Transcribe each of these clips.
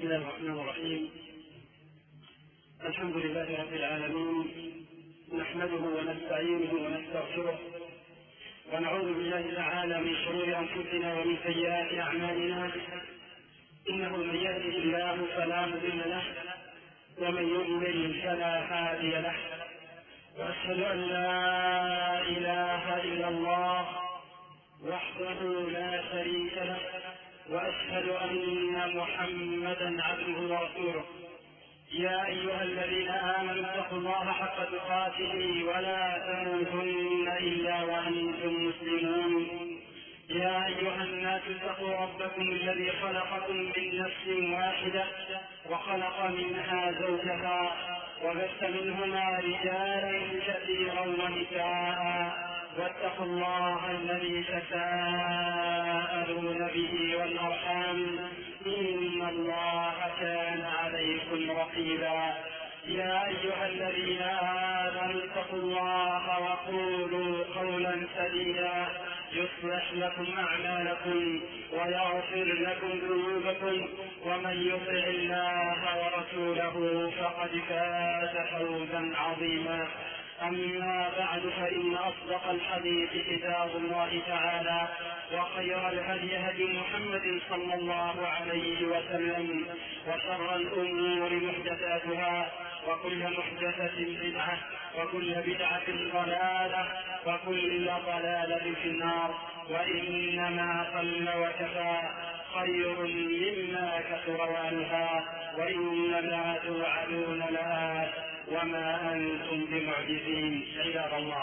الله الرحمن الرحيم. الحمد لله رب العالمين، نحمده ونستعينه ونستغفره ونعوذ بالله تعالى من شرور أنفسنا ومن سيئات أعمالنا، إنه من يهده الله فلا مضل له ومن يضلل فلا هادي له، وأشهد أن لا إله إلا الله وحده لا شريك له، وأشهد أن محمدا عبده ورسوله. يا أيها الذين آمنوا اتقوا الله حق تقاته ولا تموتن إلا وأنتم مسلمون. يا أيها الناس اتقوا ربكم الذي خلقكم من نفس واحدة وخلق منها زوجها وبث منهما رجالا كثيرا ونساء، واتقوا الله الذي تساءلون به والأرحام إن الله كان عليكم رقيبا. يا أيها الذين آمنوا اتقوا الله وقولوا قولا سديدا يصلح لكم أعمالكم ويغفر لكم ذنوبكم، ومن يطع الله ورسوله فقد فاز فوزا عظيما. أما بعد، فإن أصدق الحديث كتاب الله تعالى، وخير الهدي هدي محمد صلى الله عليه وسلم، وشر الأمور محدثاتها، وكل محدثة بدعة، وكل بدعة ضلالة، وكل ضلالة في النار. وإنما قل وكفى خير مما كثر وألهى، وإنما توعدون لآت وما أنتم بمعجزين. عباد الله،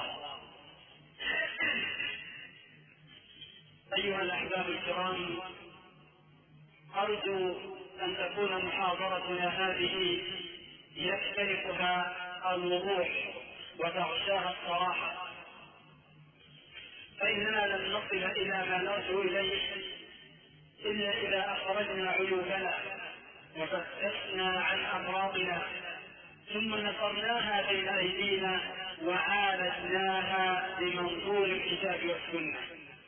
أيها الأحباب الكرام، أرجو أن تكون محاضرتنا هذه يختلفها الوضوح وتغشاها الصراحة، فإننا لن نصل إلى ما نرجو إليه إلا إذا أخرجنا عيوبنا وفتشنا عن أمراضنا، ثم نصرناها بين أيدينا وعالجناها بمنظور الكتاب والسنة.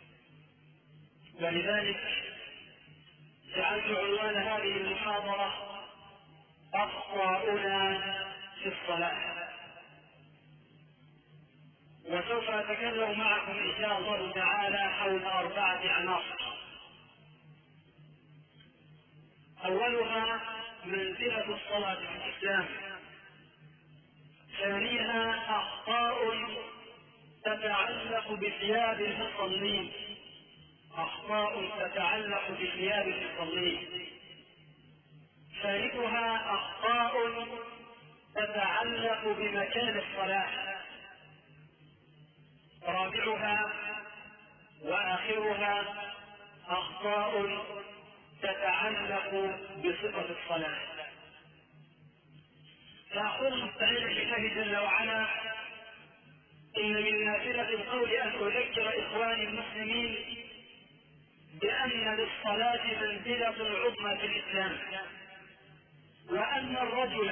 ولذلك جعلت عنوان هذه المحاضرة أخطاؤنا في الصلاة، وسوف أتكلم معكم إن شاء الله تعالى حول 4 عناصر. أولها منزلة الصلاة في الإسلام، ثانيها أخطاء تتعلق بثياب المصلين، أخطاء تتعلق بثياب المصلين، ثالثها أخطاء تتعلق بمكان الصلاة، رابعها وآخرها أخطاء تتعلق بصفة الصلاة. فأقول مستعينا بالله جل وعلا: إن من نافلة القول أن أذكر إخواني المسلمين بأن للصلاة منزلة عظمى في الإسلام، وأن الرجل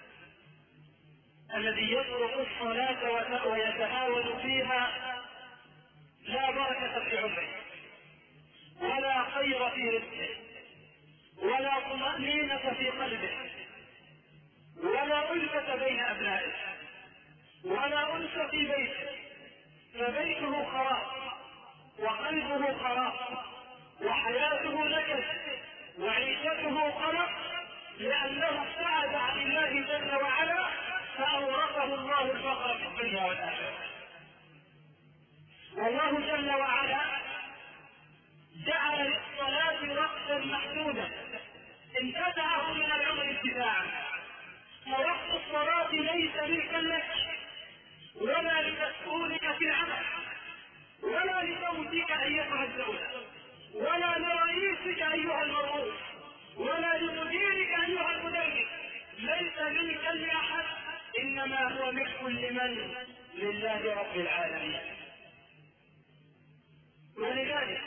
الذي يترك الصلاة ويتهاون فيها لا بركة في عمره، ولا خير في رزقه، ولا طمأنينة في قلبه، ولا ألفة بين أبنائه، ولا أنس في بيته، فبيته خراب وقلبه خراب وحياته نكد وعيشته قلق، لأنه ابتعد عن الله جل وعلا فأورثه الله الفقر في الدنيا والآخرة. والله جل وعلا جعل للصلاة وقتا محدودا انتزعه من العمر ابتداعا، فوقت الصلاة ليس ملكا لك ولا لمسؤولك في العمل ولا لزوجك أيها الزوجة ولا لرئيسك أيها المرؤوس ولا لمديرك أيها المدرس، ليس ملكا لأحد، إنما هو ملك لمن؟ لله رب العالمين. ولذلك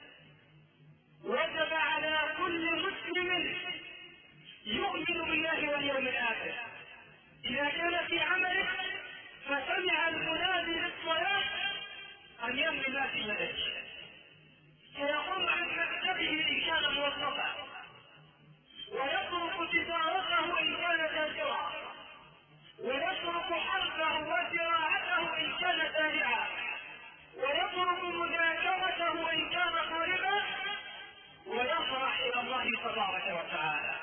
وجب على كل مسلم يؤمن بالله واليوم الآخر إذا كان في عمله فسمع المنادي للصلاة أن يمضي ما في يده، فيقوم عن مكتبه إن كان موظفا ويطلب تجارته إن كان تاجرا، ويترك حرفه وزراعته إن كان زارعا، ويترك مذاكرته إن كان طالبا، ويفرح إلى الله تبارك وتعالى.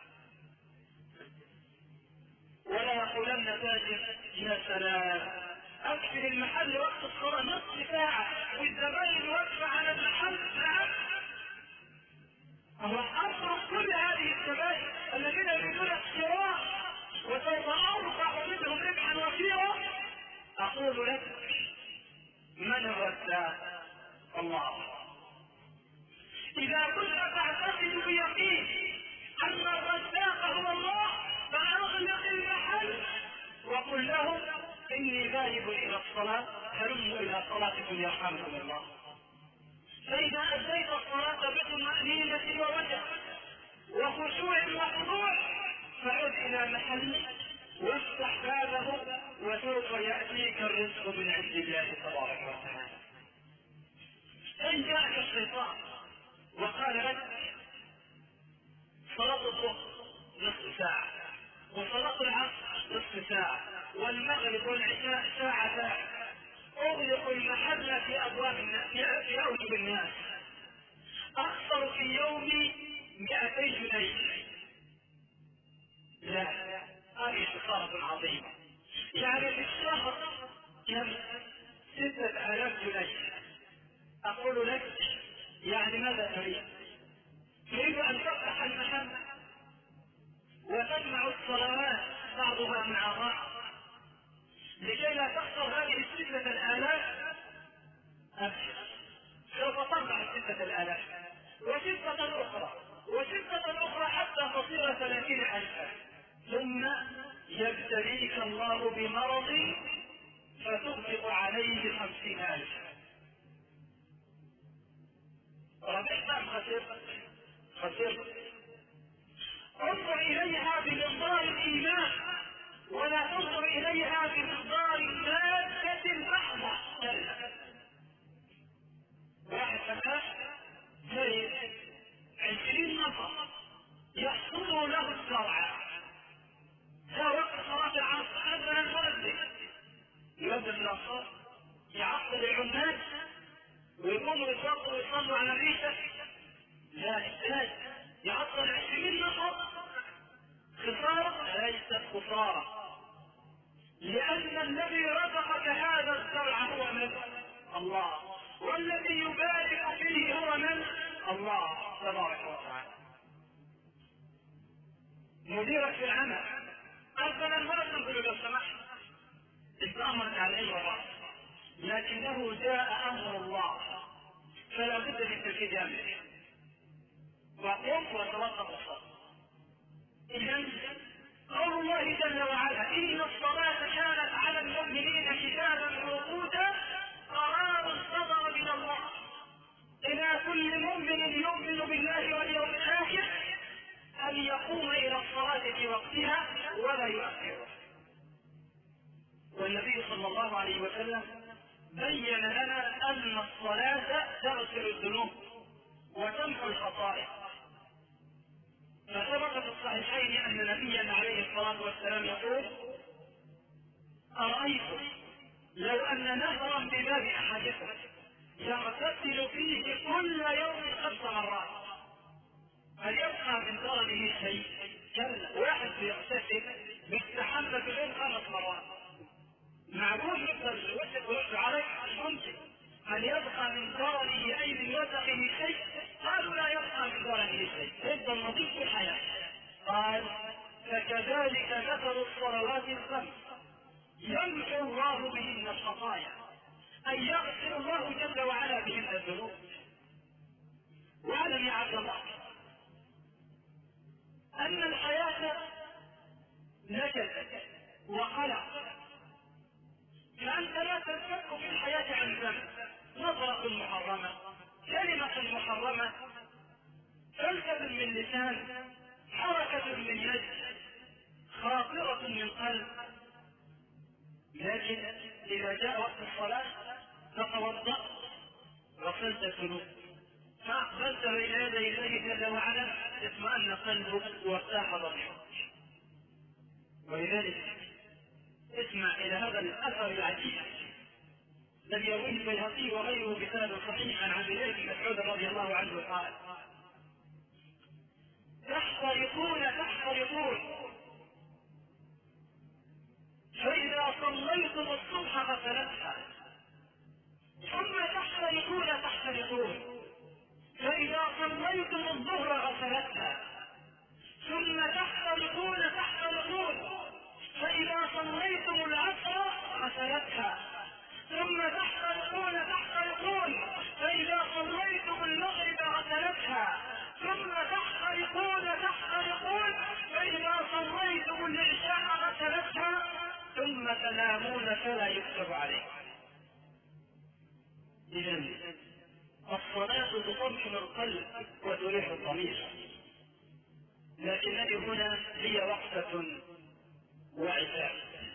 ولا يقولن تاجر يا سلام اقفل المحل وقت الصلاة نصف ساعة والزبائن واقفة على المحل. نعم، راح اترك كل هذه الزبائن الذين يريدون الشراء وسوف ارفع منهم ربحا وفيرا. اقول لك من الرزاق؟ الله. اذا كنت تعتقد بيقين ان الرزاق هو الله فاغلق المحل وقل لهم اني ذاهب الى الصلاة هلموا الى صلاتكم يرحمكم الله. فاذا اديت الصلاة بطمأنينة ووجه وخشوع وخضوع فعد الى محلك وافتح بابه وسوف يأتيك الرزق من عند الله تبارك وتعالى. ان جاءك الشيطان وقال لك صلاة الظهر نصف ساعة وصلاة العصر نصف ساعة والمغرب والعشاء ساعة، اغلق المحل في ابواب الناس في اوجه الناس، اخسر في يومي 200 جنيه. لا، هذه خسارة عظيمة. يعني في الشهر كم؟ 6000 جنيه. اقول لك يعني ماذا تريد؟ تريد ان تفتح المحل وتجمع الصلوات بعضها مع بعض لكي لا تخسر هذه 6000؟ أبشر، سوف تربح 6000 و6 أخرى و6 أخرى حتى تصير 30,000. ثم يبتليك الله بمرض فتنفق عليه 50,000. ربحت أم خسرت؟ خسرت. انظر إليها بمقدار الإيمان ولا تنظر إليها بمقدار المادة المحضة. واحد فتاة جيد 20 نفر يحصدوا له الزرع، جاء وقت صلاة العصر أذن المؤذن يؤذن الأصوات يعطل العمال ويقوموا يصلوا ويصلوا على الريشة. لا إحتاج يعطل 20 نفر. خسارة؟ ليست خسارة، لأن الذي رزقك هذا الزرع هو من؟ الله. والذي يبارك فيه هو من؟ الله تبارك وتعالى. مديرك في العمل أذن المؤذن يقول لو سمحت استأمرت عليه الرأس لكنه جاء أمر الله فلا بد من تنفيذ أمره وقمت وتوقف الصلاة. إذن قول الله جل وعلا إن الصلاة كانت على المؤمنين كتابا موقوتا قرار صدر من الله إلى كل مؤمن يؤمن بالله واليوم الآخر أن يقوم إلى الصلاة في وقتها ولا يؤخرها. والنبي صلى الله عليه وسلم بين لنا أن الصلاة تغسل الذنوب وتمحو الخطايا. فثبت في الصحيحين أن نبينا عليه الصلاة والسلام يقول أرأيتم لو أن نهرا بباب أحدكم يغتسل فيه كل يوم 5 مرات هل يبقى من درنه شيء؟ كلا، واحد يغتسل بيستحمى في اليوم 5 مرات معقول يقدر يوسخ ويحصل عليك؟ ممكن. هل يبقى من درنه أي من وسخه شيء؟ قالوا لا يبقى من درنه شيء، يفضل نظيف في الحياة. قال فكذلك مثل الصلوات الخمس يمحو الله بهن الخطايا، أي يغفر الله جل وعلا بهن الذنوب. واعلم يا عبد الله أن الحياة نكد وقلق، فأنت لا تنفك في الحياة عن ذنب، نظرة محرمة، كلمة محرمة، فلسفة من لسان، حركة من يد، خاطرة من قلب. لكن إذا جاء وقت الصلاة فتوضأت غسلت الذنوب فأقبلت بين يدي الله جل وعلا اطمأن قلبك وارتاح ضميرك. ولذلك اسمع إلى هذا الأثر العجيب الذي يرويه البيهقي وغيره بسند صحيح عن عبد الله بن مسعود رضي الله عنه قال: تحترقون فإذا صليتم الصبح غسلتها، ثم تحترقون فإذا صليتم الظهر غسلتها، ثم تحترقون فإذا صليتم العصر غسلتها، ثم تحترقون فإذا صليتم المغرب غسلتها، ثم تحترقون فإذا صليتم العشاء غسلتها، ثم تنامون فلا يكتب عليكم. إذن الصلاة تطمئن القلب وتريح الضمير، لكنني هنا هي وقفة وعتاب.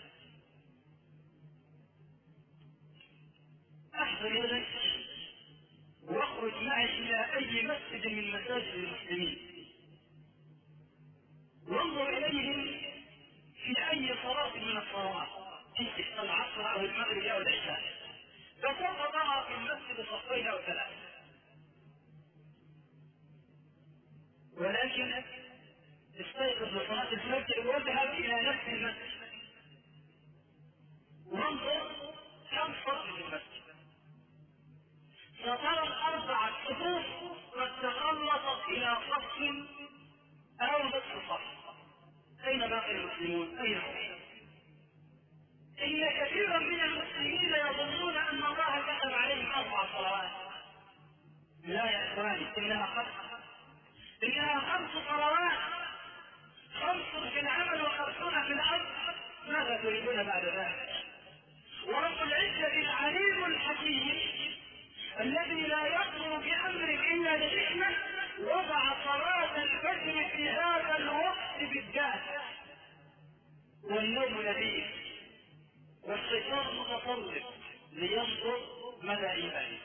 أحضر يدك واخرج معي إلى أي مسجد من مساجد المسلمين، وانظر إليهم في أي صلاة من الصلوات، في العصر أو المغرب أو العشاء، فسوف ترى في المسجد صفين أو ثلاثة. ولكن استيقظ لصلاة الفجر واذهب إلى نفس المسجد وانظر كم صف في المسجد، فترى الأربعة صفوف قد تخلصت إلى صف أو نصف صف. أين باقي المسلمون؟ أين هم؟ إن كثيرا من المسلمين يظنون أن الله كتب عليهم 4 صلوات. لا يا إخواني، إنها 5 صلوات، 5 في العمل و50 في الأرض. ماذا تريدون بعد ذلك؟ ورب العزة العليم الحكيم الذي لا يأمر بأمر إلا لحكمة وضع صلاة الفجر في هذا الوقت بالذات، والنوم لذيذ والشيطان متسلط لينظر مدى إيمانك.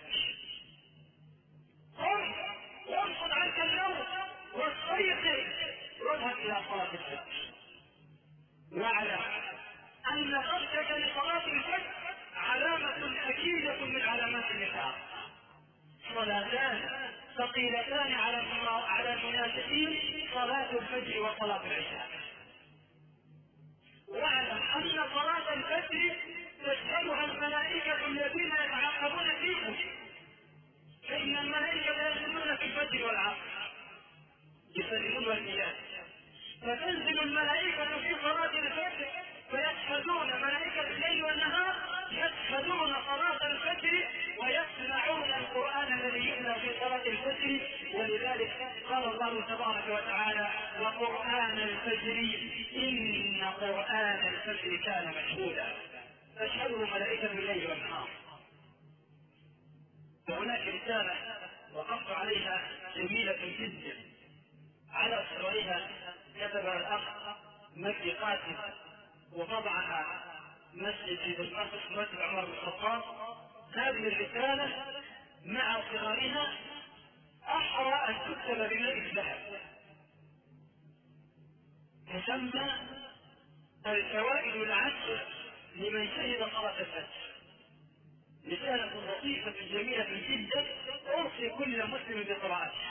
قم وانفض عنك النوم واستيقظ واذهب إلى صلاة الفجر، واعلم أن تركك لصلاة الفجر علامة أكيدة من علامات النفاق. صلاتان ثقيلتان على المنافقين، صلاة الفجر وصلاة العشاء. واعلم أن صلاة الفجر تشهدها الملائكة الذين يتعاقبون فيكم، فإن الملائكة ينزلون في الفجر والعصر يسلمون النيات، فتنزل الملائكة في صلاة الفجر فيشهدون، ملائكة الليل والنهار يشهدون صلاة الفجر ويسمعون القرآن الذي يتلى في صلاة الفجر. ولذلك قال الله تبارك وتعالى: وقرآن الفجر إن قرآن الفجر كان مشهودا. تشهده ملائكة الليل والنهار. وهناك رسالة وقفت عليها جميلة جدا على صورها كتبها الأخ مجدي قاسم وطبعها مسجد في دمشق مسجد عمر بن الخطاب. هذه الرسالة مع صغارها أحرى أن تكتب بماء الذهب، تسمى الفوائد العشر لمن شهد صلاة الفجر. رسالة لطيفة جميلة جدا أوصي كل مسلم بقراءتها.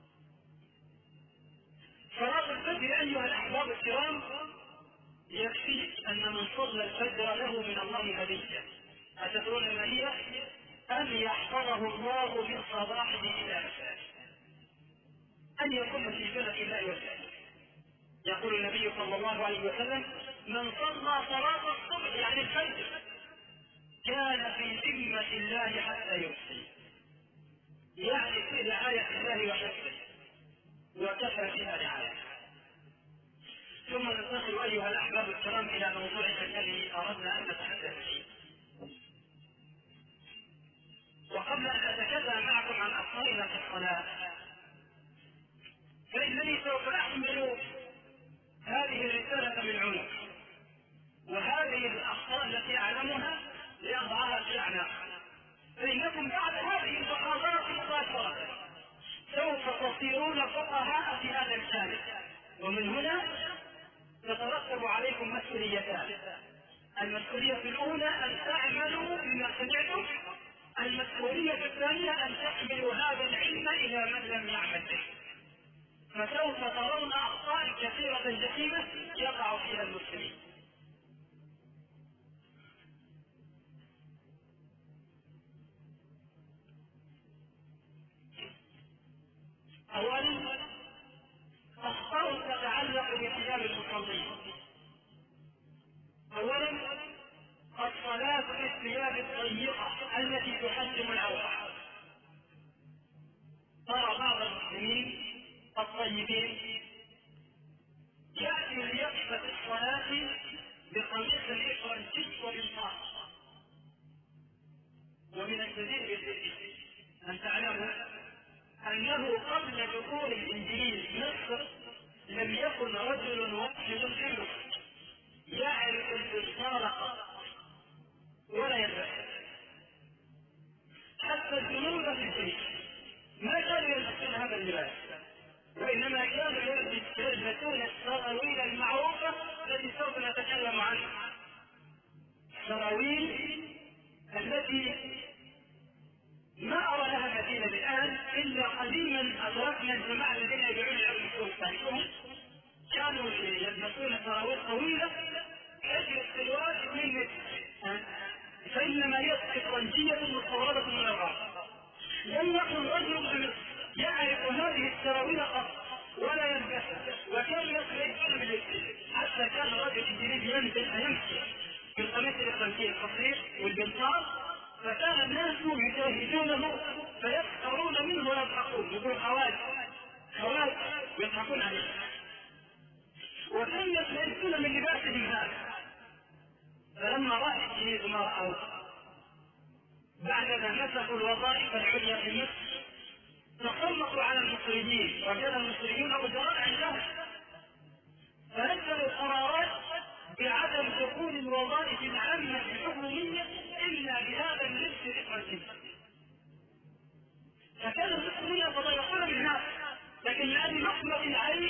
صلاة الفجر أيها الأحباب الكرام يكفي أن من صلى الفجر له من الله هدية. أتدرون ما هي؟ أن يحفظه الله من صباحه إلى مساء، أن يكون في جنة الله وجهه. يقول النبي صلى الله عليه وسلم: من صلى صلاة الصبح يعني الفجر كان في ذمة الله حتى يمسي، يعني في رعاية الله وحفظه وكفى فيها رعاية. ثم ننتقل أيها الأحباب الكرام إلى موضوعنا الذي أردنا أن نتحدث فيه. وقبل أن أتكلم معكم عن أخطائنا في الصلاة، فإنني سوف أحمل هذه الرسالة من عنق، وهذه الأخطاء التي أعلمها لأضعها في أعناقها، فإنكم بعد هذه المحاضرة مباشرة سوف تصيرون فقهاء في هذا ومن هنا تترتب عليكم مسؤوليتان. المسؤولية الأولى أن تعملوا بما سمعتم، المسؤولية الثانية أن تحملوا هذا العلم إلى من لم يعمل به، فسوف ترون أخطاء كثيرة جسيمة يقع فيها المسلمين. أولا أخطاء تتعلق بثياب المصلين. أولا الصلاة في الثياب الضيقة التي تحجم العورة. ترى بعض المسلمين الطيبين يأتي ليقف في الصلاة بقميص إفرنجي وبالطاق. ومن الجدير أن تعلموا أنه قبل دخول الإنجيل مصر لم يكن رجل واحد في مصر يعرف البشارة ولا يلبس. حتى الجنود في الجيش ما كانوا يلبسون هذا اللباس، وإنما كانوا يلبسون السراويل المعروفة التي سوف نتكلم عنها، السراويل التي ما أرى لها بديلا الآن إلا قديما أدركنا الجماعة الذين يبيعون العلم الثانيون كانوا يلبسون سراويل طويلة حجم السروال 2 متر، فإنما هي إفرنجية مستوردة من الغرب. لم يكن رجل يعرف هذه السراويل قط ولا يلبسها، وكان يخرجون بالاسم. حتى كان رجل انجليزي يمشي بالقميص الإفرنجي القصير والبنطال، فكان الناس يشاهدونه فيسخرون منه ويضحكون، يقولون خوارج يضحكون عليه. وكان يستلبسون من لباسهم هذا. فلما راى الجنود ما راوا بعدما مسكوا الوظائف العليا في مصر تسلطوا على المصريين، وكان المصريون وزراء عندهم، فنزلوا قرارات بعدم دخول الوظائف العامة الحكومية إلا بهذا اللبس الإفرنجي. فكان المسلمين يتضايقون من هذا، لكن لأن لقمة العيش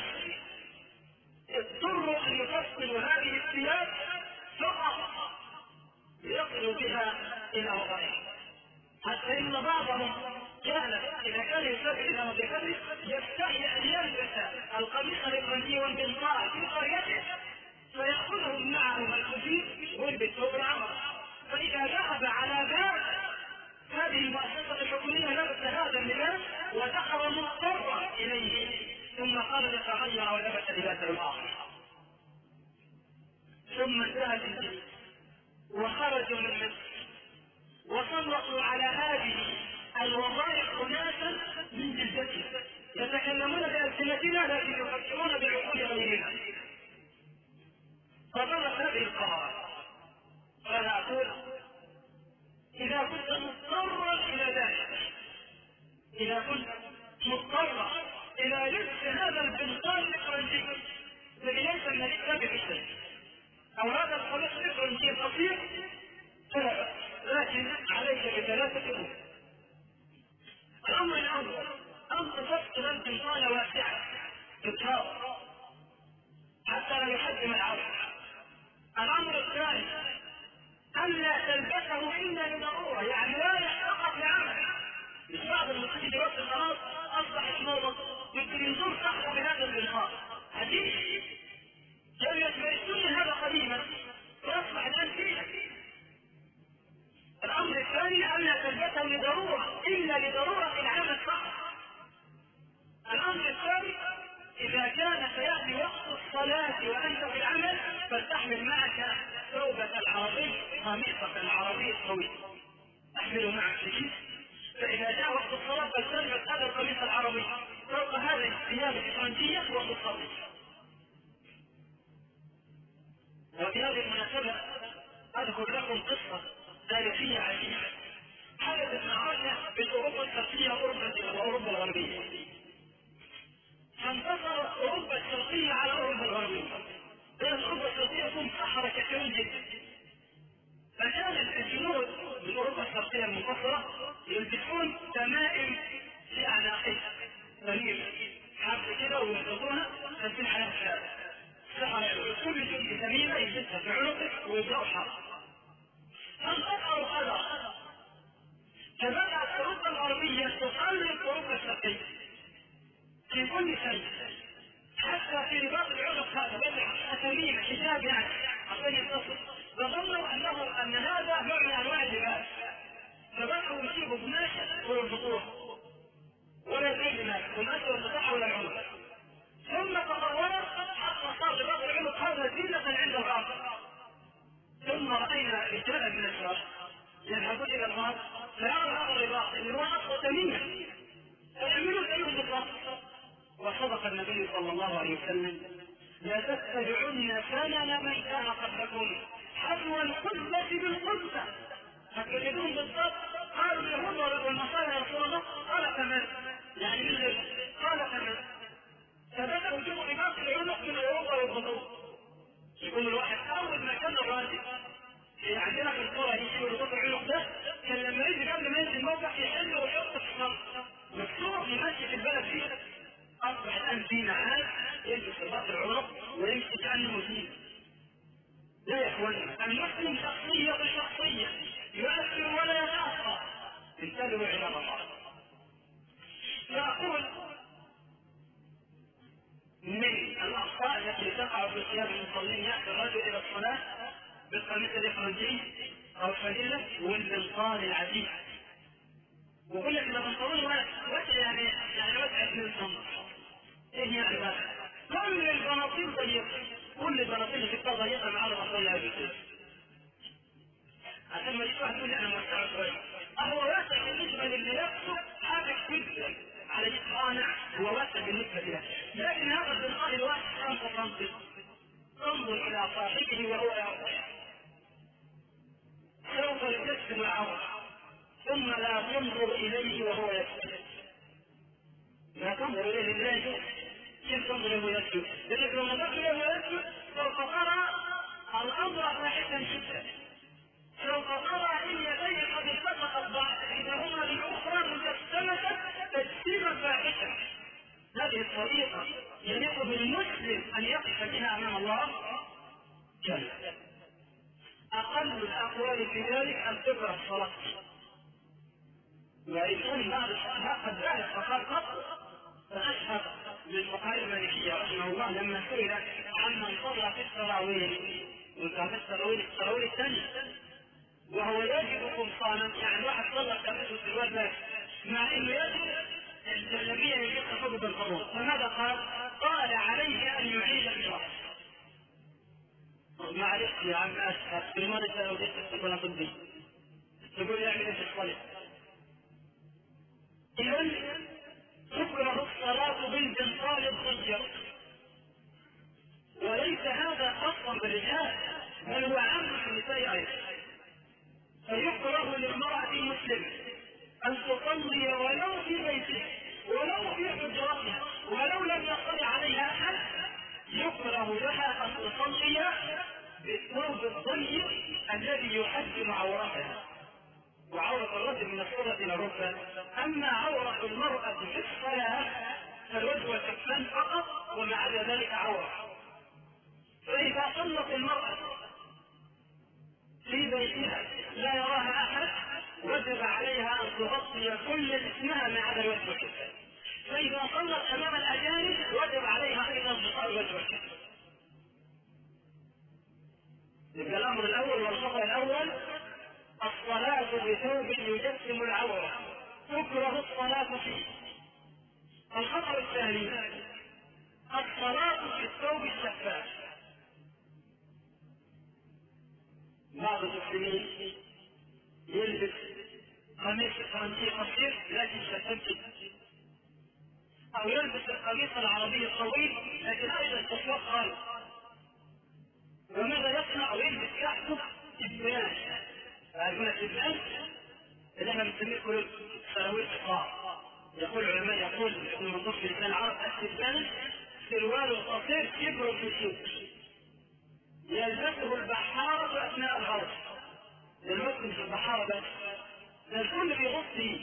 اضطروا أن يفصلوا هذه الثياب فقط ليصلوا بها إلى وظائف. حتى إن بعضهم كان إذا كان يسافر إلى وظيفته يستحي أن يلبس القميص الإفرنجي والبنطال في قريته فيأخذهم معهم الخفيف والبثوب العمر، فإذا ذهب على باب هذه المؤسسة الحكومية لبس هذا اللباس ودخل مضطرا إليه، ثم قال يتغير ولبس لباسه الآخر. ثم انتهى الإنجيل وخرجوا من مصر وسلطوا على هذه الوظائف أناسا من جلدتهم يتكلمون بألسنتنا لكن يفكرون بعقول غيرنا. فظلت هذه القرارات. فأنا أقول إذا كنت مضطرا إلى ذلك، إذا كنت مضطرا إلى لبس هذا البنطال الإفرنجي الذي ليس من الإسلام بشيء أو هذا القميص الإفرنجي القصير فلا بأس، لكن عليك بثلاثة أمور. الأمر الأول أن تفصل البنطال واسعة بالكار حتى لا يحجم العرض. الأمر الثاني ألا تلبسه إلا لضرورة، يعني لا فقط لعمل. مش بعض المسلمين دلوقتي خلاص أصبح اسمه يمكن صحوا بهذا البنطال عجيب، كانوا يتميزون هذا قديما ويصبح الآن فيه. الأمر الثاني ألا تلبسه لضرورة إلا لضرورة العمل فقط. الأمر الثالث إذا كان سيأتي وقت الصلاة وأنت في العمل فلتحمل معك ثوبة العربي قميصك العربي الطويل تحمله معك في الكيس، فإذا جاء وقت الصلاة فلتلبس هذا القميص العربي فوق هذه الثياب الإفرنجية وتصلي. وفي هذه المناسبة أذكر لكم قصة تاريخية عجيبة حدثت معنا في أوروبا الشرقية وأوروبا الغربية. فانتصرت أوروبا الشرقية على أوروبا الغربية، لأن أوروبا الشرقية كانت صحراء كثيرة جدا، فكان الجنود من أوروبا الشرقية المنتصرة يلبسون تمائم في أعناقهم، تميم حرف كده ويلبسونها تنزل على يلبسها في عنقك ويبدأوا حرب. فالأثر هذا فبدأت أوروبا الغربية تقلد أوروبا الشرقية في كل شيء، حتى في رباط العنق هذا بدأ أسامينا حجاب يعني عشان يتصل، فظنوا أن هذا نوع من أنواع اللباس، فبدأوا يجيبوا قماشة ويربطوها ولا زي ما قماشة والبطاحة ولا العنق، ثم تطورت حتى صار رباط العنق هذا زينة عند الرأس. ثم رأينا رجالا من الشباب يذهبون إلى الغار فيرى هذا الرباط اللي هو أصل ثمينة فيعملون زيهم بالضبط. وصدق النبي صلى الله عليه وسلم: لا تتبعن سنن من كان قبلكم حذو القبة بالقبة. فتجدون بالضبط. قالوا اليهود والنصارى يا رسول الله، قال كمان يعني مثل قال كمان. فبدأوا يجيبوا رباط العنق من أوروبا والغرب. يقول الواحد أول ما كان الراجل عندنا في القرى يجيبوا رباط العنق ده، كان لما يجي قبل ما ينزل الموقع يحل ويحط في الصمت مكسور يمشي في البلد فيه. أصبح الآن في معاد يلبس رباط العنق ويمشي كأنه مسلم. لا يا إخواني، المسلم شخصية بشخصية يؤثر ولا يتأثر. انتبهوا إلى الله. فأقول من الأخطاء التي تقع في ثياب المصلين: يأتي الرجل إلى الصلاة بالقميص الإفرنجي أو الفانيلة والبنطال العديد، ويقول لك إذا بنطلون واسع يعني واسع 2 سم. إيه يعني بقى؟ كل البناطيل ضيقة، كل البناطيل اللي فيها ضيقة مع الأصلية بالكل. عشان ما يجيش واحد يقول لي أنا موسع شوية. هو واسع بالنسبة للي يقصد حاجة جدا على نعم هو واسع بالنسبة له، لكن هذا البنطال الواسع 5 سم انظر إلى صاحبه وهو يرضى سوف يجسم العورة، ثم لا تنظر إليه وهو يسجد. لا تنظر إليه لا يجوز. كيف تنظر إليه وهو يسجد؟ لأنك لو نظرت إليه وهو يسجد سوف ترى الأمر فاحشا جدا، سوف ترى إن يديه قد التقطت بعض إحداهما بالأخرى مجسمة تجسيما فاحشا. هذه الطريقة يليق بالمسلم أن يقف بها أمام الله جل. أقل الأقوال في ذلك أن تكره الصلاة، ويكون بعض الصحابة قد ذلك فقال قط. فأشهر للفقهاء المالكية رحمه الله لما سئل عمن صلى في التراويح، وكان في التراويح الثانية وهو يجب قمصانا، يعني واحد صلى كامل السروال بس مع انه يجب الجلابية يجب تفضل بالقبول، فماذا قال؟ قال عليه ان يعيد الشرع. معلش يا عم اسف لماذا لو جيت تقول طبي تقول يعمل ايه في الصلاة؟ اذا تكره الصلاة بالبنطال الضيق، وليس هذا خاصا بالرجال بل هو عام في النساء ايضا. فيكره للمرأة المسلمة أن تصلي ولو في بيتها ولو في حجرتها ولو لم يصلي عليها أحد، يكره لها أن تصلي بالثوب الضيق الذي يحجم عورتها، وعورة الرجل من الصورة إلى الركبة. أما عورة المرأة في الصلاة فالوجه والكفان فقط وما عدا ذلك عورة. فإذا صلت المرأة في بيتها لا يراها أحد وجب عليها أن تغطي كل جسمها ما عدا الوجه والكفين. فإذا صلت أمام الأجانب وجب عليها أيضا غطاء الوجه والكفين. يبقى الأمر الأول والخطأ الأول الصلاة بثوب يجسم العورة، تكره الصلاة فيه. الخطأ الثاني الصلاة في الثوب الشفاف. بعض المسلمين يلبس قميص فرنسي قصير لكن شفاف جدا، او يلبس القميص العربي الطويل لكن ايضا شفاف خالص. وماذا يصنع؟ يلبس تحته تبان، يقول لك تبان اللي احنا بنسميه كل سراويل قطاع. يقول العلماء يقول ابن منظور في لسان العرب التبان سروال قصير كبر في السوق يلبسه البحارة اثناء الغرس. المسلم في البحارة بس الكل بيغطي،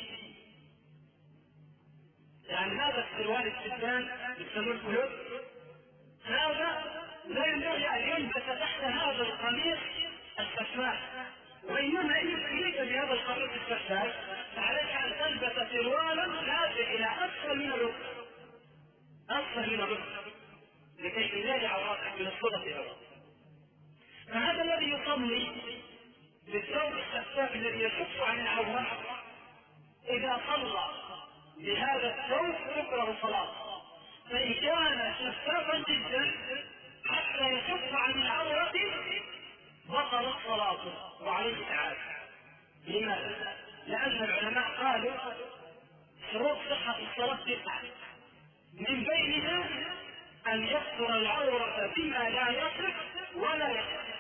يعني هذا السروال التبان يسموه الكلوب، هذا لا ينبغي ان تلبس تحت هذا القميص الشفاف، وإنما إن ابتليت بهذا القميص الشفاف فعليك أن تلبس سروالا نازل إلى أسفل من الركبة، أسفل من الركبة، لكي تزال عوراتك من الصدى الأول. فهذا الذي يصلي بالثوب الشفاف الذي يكف عن العورة إذا صلى بهذا الثوب تكره صلاته، فإن كان شفافا جدا حتى يكف عن العورة بطلت صلاته وعليه تعالى. لماذا؟ لأن العلماء قالوا شروط صحة الصلاة 9، من بينها أن يستر العورة بما لا يصح ولا يصح.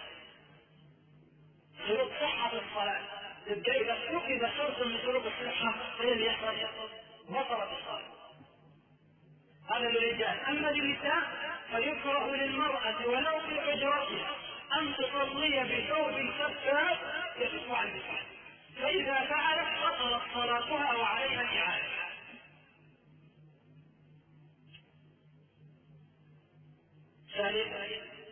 شروط صحة الصلاة إذا فقد شرط من شروط الصحة فهي اللي يحصل بطلت الصلاة. هذا للرجال. أما للنساء فيكره للمرأة ولو في حجرتها أن تصلي بثوب شفاف يكف عن النساء، فإذا فعلت بطلت صلاتها وعليها إعادة. ثالثا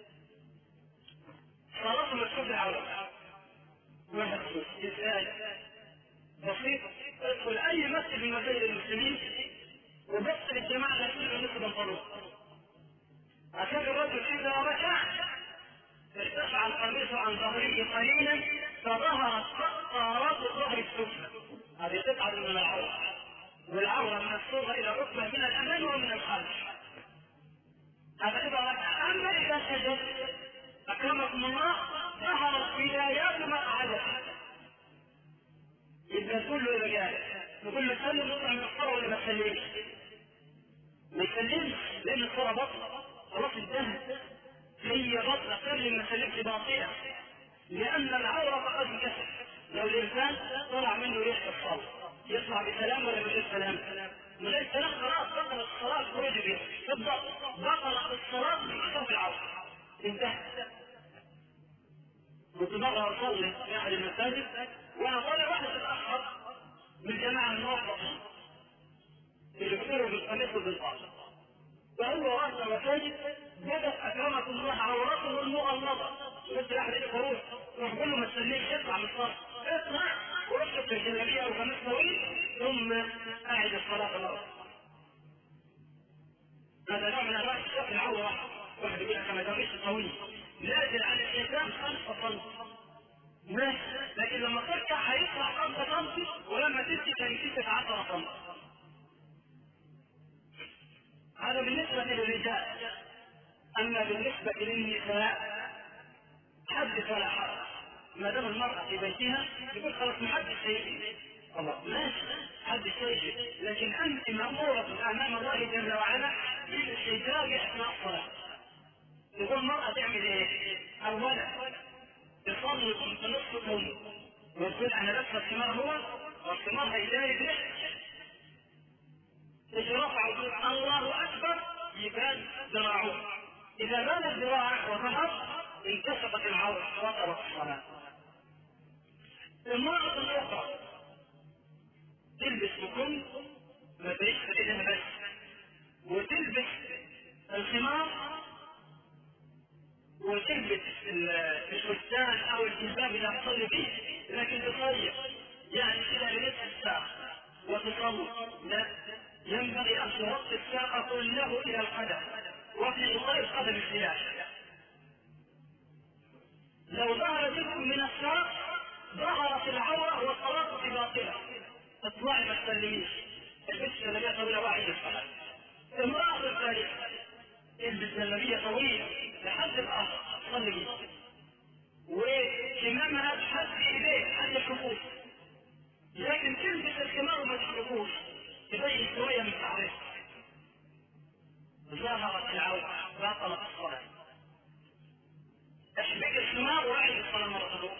صلاة مكتوب العورة وهكذا إزاي بسيط. ادخل أي مسجد من مساجد المسلمين وبص للجماعة التي نصف بنطلون، أشد الرجل إذا ركع ارتفع القميص عن ظهره قليلا فظهرت قطارات ظهر السفلى، هذه قطعة من العورة، والعورة منصوبة إلى الركبة من الأمام ومن الخلف. هذا إذا ركع. أما إذا سجد أكرمكم الله ظهرت بدايات مقعدته، إذا كل رجال نقول له سلم نطلع من الصلاة ولا ما تسلمش؟ ما يسلمش لأن الصلاة بطلة خلاص انتهت، هي بطلة سلم ما سلمش باطئة، لأن العورة قد انكسر. لو الإنسان طلع منه ريحة الصلاة يطلع بسلام ولا بغير سلام؟ من غير سلام خلاص بطلت الصلاة خروج بها، بطلت الصلاة بكسر العورة انتهت. كنت مرة أصلي في أحد المساجد وأنا طالع واحد متأخر من جماعة الموظفين اللي بيصيروا بالقميص وبالقاصة، فهو وأنا مساجد بدأت أكرمكم الله عورته المغلظة مثل أحد الخروج، وأقول له ما تسلمش اطلع من الصلاة، اطلع ورشد في الجلابية أو قميص طويل ثم أعد الصلاة الأرض. هذا نوع من أنواع الشكل العورة. واحد يقول لك ما تقولش طويل نازل عن الإنسان 5 سم ماشي، لكن لما تركع هيطلع 5 سم ولما تمسك هيمسك 10 سم. هذا بالنسبة للرجال. أما بالنسبة للنساء حدث ولا حرج، ما دام المرأة في بيتها يقول خلاص محدش شيء الله ماشي حدش شيء، لكن أنت مأمورة أمام الله جل وعلا بالاستيجاب أثناء الصلاة. يقول المرأة تعمل إيه؟ أولا تصلي بنصف كم وتقول أنا لابسة الثمار هو والثمار هيداري بريح، تشرفع وتقول الله أكبر يبان ذراعه، إذا بان الذراع وظهر انكسبت العورة وطرت الصلاة. المرأة الأخرى تلبس بكم ما تعيش في إيدها بس، وتلبس الخمار وتلبس الفستان او الجلباب اللي تصلي فيه لكن تصير يعني كده لنصف الساق وتصلي، لا، ينبغي ان تغطي الساق كله الى القدم وفي غطاء القدم الخلاف. لو ظهر جزء من الساق ظهرت العوره والصلاه باطله، اطلعي ما تسلميش، البس جلابيه طويله واحد الصلاه. امراه الثالثه تلبس جلابيه طويله لحد الاخر تصلي بيه وكمامها تحد ايديه عند الحقوق، لكن تلبس الخمار وما تحرقوش تبين شويه من شعرها، ظهرت العوره بطلت الصلاه. احبك الخمار واعد الصلاه مره اخرى.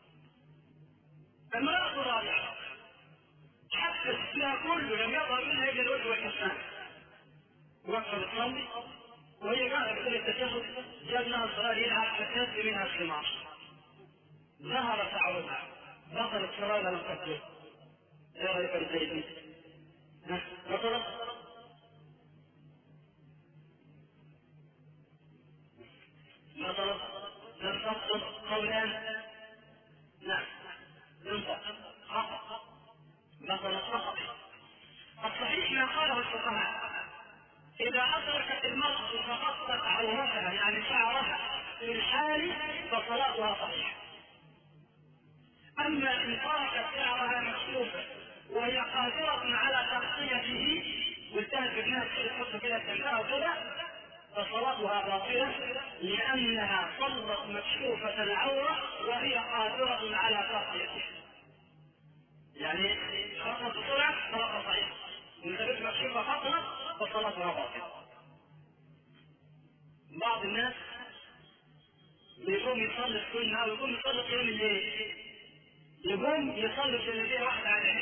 امراه رابعه حتى السلاح كله لم يظهر منها الا الوجه والكفان، وقفت تصلي وهي قاعده بكل التشهد جاب لها الصلاه يلعب فتنسي منها الخمار، ظهرت عورتها بطلت صلاه لم تبطل. ايه رايك يا سيدي؟ بطلت؟ بطلت تبطل قولان. نعم ينطق خطأ بطلت خطأ. الصحيح ما قاله الفقهاء إذا أدركت المرأة فقطت عورتها يعني شعرها في الحال فصلاتها صحيحة. أما إن تركت شعرها مكشوفا وهي قادرة على تغطيته وانتهت بالناس تحط كده تنتهى كده فصلاتها باطلة لأنها صلت مكشوفة العورة وهي قادرة على تغطيتها. يعني خطأت بسرعة صلاتها صحيحة، إن كانت مكشوفة خطأ فصلاتها باطلة. بعض الناس بيقوم يصلي السنة أو يقوم يصلي قيام الليل يقوم يصلي جنازية واحدة على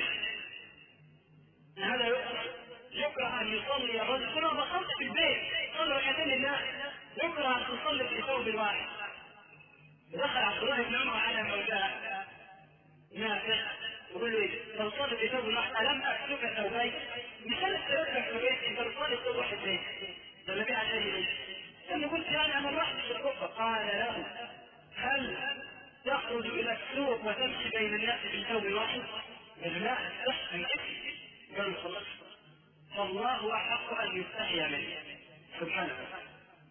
هذا يكره أن يصلي الرجل كما بصلت في البيت صلي ركعتين لله، يكره أن تصلي في ثوب واحد. دخل عبد الله بن عمر على مولاه نافع يقول له لو صلي في ثوب واحد ألم أكتب ثوبين؟ مثال الثلاثة في البيت أنت بتصلي ثوب واحد ليه؟ ده النبي عليه ليه؟ لما قلت يعني أنا الواحد في الكفة قال له هل تخرج إلى السوق وتمشي بين الناس في ثوب واحد؟ قال لا تحسن قال خلاص فالله أحق أن يستحي منه سبحانه وتعالى.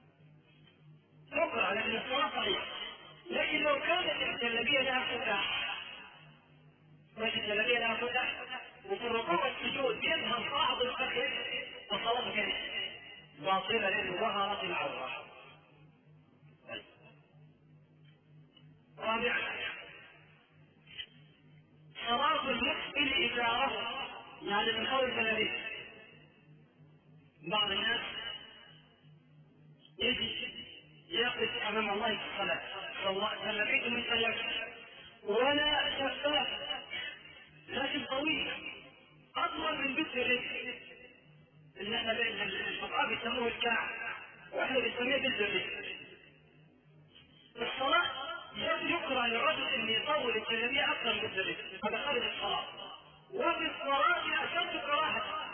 تقرأ لأن الصلاة صحيحة، لكن لو كانت الجلابية لها فتح مش الجلابية لها فتح وفي الركوع والسجود يظهر بعض الفخذ فالصلاة كانت باطلة لأن ظهرت العورة. رابعا صلاة المسبل إزاره يعني من أول الجلابية. بعض الناس يجي يقف امام الله في الصلاه صلى الله عليه وسلم بيته من سلك ولا شفاف لكن طويل اطول من بيت الرجل اللي احنا الفقهاء بيسموه الكعب واحنا بنسميه بيت الرجل. الصلاه يكره للرجل ان يطول الجلابيه اكثر من بيت الرجل هذا خارج الصلاه، وفي الصلاه اشد كراهه.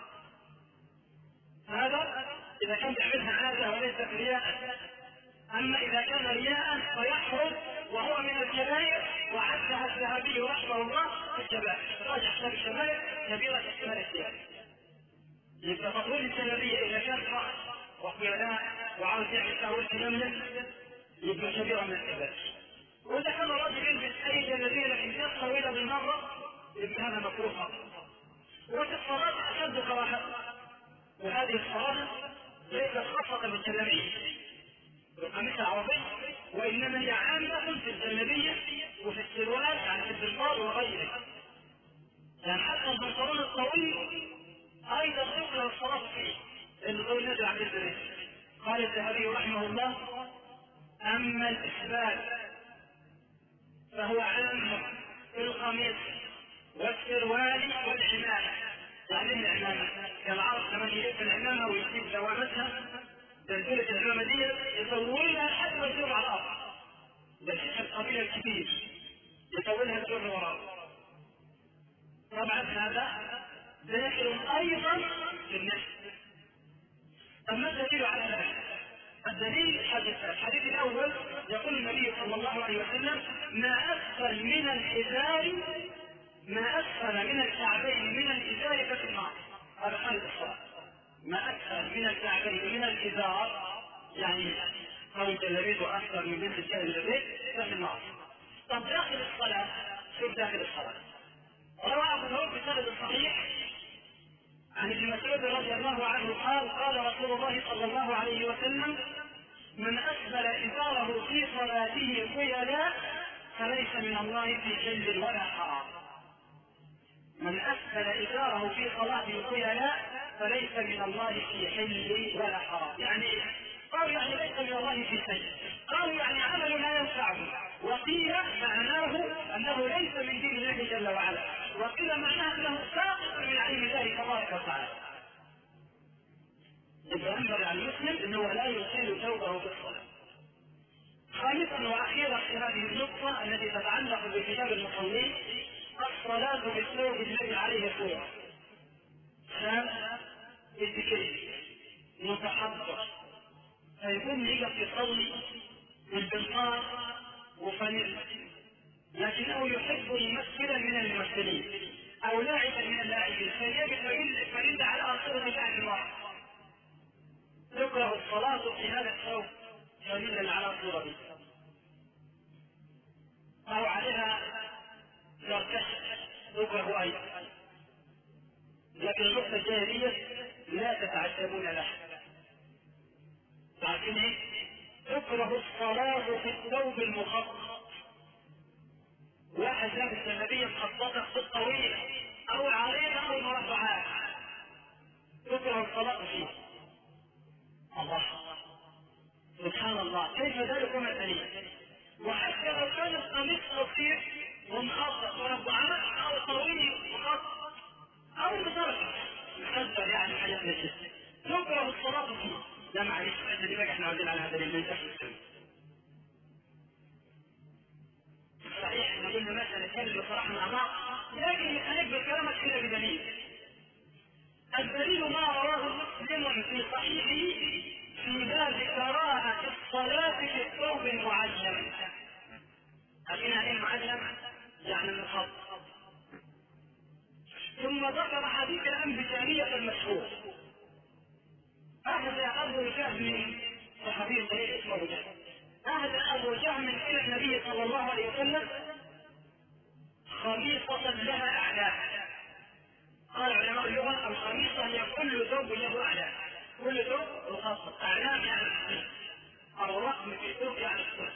هذا اذا كان بيعملها عاده وليس رياء، اما اذا كان رياء فيحرم وهو من الكبائر وعدها الذهبي رحمه الله في الكبائر. راجع كتاب الكبائر كبيره الكبائر الثانيه. يبقى تطويل الجلابيه اذا كان رأس وخيلاء وعاوز يعمل تاويل تماما يبقى كبيره من الكبائر. واذا كان الرجل يلبس اي جلابيه لكن كانت طويله بالمره يبقى هذا مكروه. وفي الصلاه اشد كراهه، وهذه الصلاه ليست خاصه بالجلابيه القميص العربي وانما هي عامه في الجلابيه وفي السروال يعني في البنطال وغيره. يعني حتى البنطلون الطويل ايضا تكره الصلاه فيه لانه قول النبي عليه الصلاه والسلام قال الذهبي رحمه الله اما الاسبال فهو عام في القميص والسروال والعمامه. يعني العمامه كالعرب كمان يلف العمامه ويجيب دوامتها تنزيلة العمامة دي يطولها لحد ما يصير على الأرض. ده القبيلة الكبير يطولها الجر وراء. طبعا هذا داخل أيضا في النفس. أما الدليل على ذلك الدليل الحديث الأول يقول النبي صلى الله عليه وسلم ما أسفل من الإزار ما أسفل من الكعبين من الإزار ففي النار. هذا خالد الصلاة. ما أكثر من الكعبين من الإزار يعني قوي جلبيته أكثر من بنت الجلبيت ففي النار. طب داخل الصلاة شوف داخل الصلاة روى أبو داود بسند صحيح عن ابن مسعود رضي الله عنه قال رسول الله صلى الله عليه وسلم من أسفل إزاره في صلاته خيلاء فليس من الله في حل ولا حرام. من أسفل إزاره في صلاته خيلاء فليس من الله في حل ولا حرام. يعني قالوا يعني ليس من الله في شيء، قالوا يعني عمل لا ينفعه، وقيل معناه أنه ليس من دين الله جل وعلا، وقيل معناه أنه ساقط من علم الله تبارك وتعالى. ينبغي على المسلم أنه لا يطيل ثوبه في الصلاة. خامسا وأخيرا في هذه النقطة التي تتعلق بكتاب المصلين الصلاة بالثوب الذي عليه صورة شاب الذكر متحضر فيكون يقف يصلي بالبنطال ممل، لكنه يحب ممثلا من الممثلين او لاعبا من اللاعبين فيجد فيجد على انصبه شعر المرأة. تكره الصلاة في هذا الثوب فيدل على صورته او عليها زركشة تكره ايضا. لكن النقطة الجاهلية لا تتعجبون لها. عارفين ايه؟ تكره الصلاة في الثوب المخطط. واحد لابس النبي مخططة خط طويل او عريضة او مربعات، تكره الصلاة فيه. الله سبحان الله، كيف ذلك مثلي؟ وحتى لو كان القميص قصير ومخطط مربعات او طويل مخطط او مدرج مخدر، يعني حاجات مثل تكره الصلاة فيه. لا معلش اللي بقى احنا عاوزين على هذا البيت. صحيح نقول له مثلا نتكلم بصراحة مع بعض، لكن هنقبل كلامك كده بدليل. الدليل ما رواه مسلم في صحيحه في باب كراهة الصلاة في الثوب المعلم. أخينا ايه المعلم؟ يعني المخطط. ثم ذكر حديث الأنبجانية المشهور. أهدى أبو جهم صحابي ضريح اسمه أبو جهم، أهدى أبو جهم إلى النبي صلى الله عليه وسلم خميصة لها أعلام. قال علماء اللغة الخميصة هي كل ثوب له أعلام، كل ثوب مخصص، أعلام يعني أو رقم في ثوب يعني الصوت،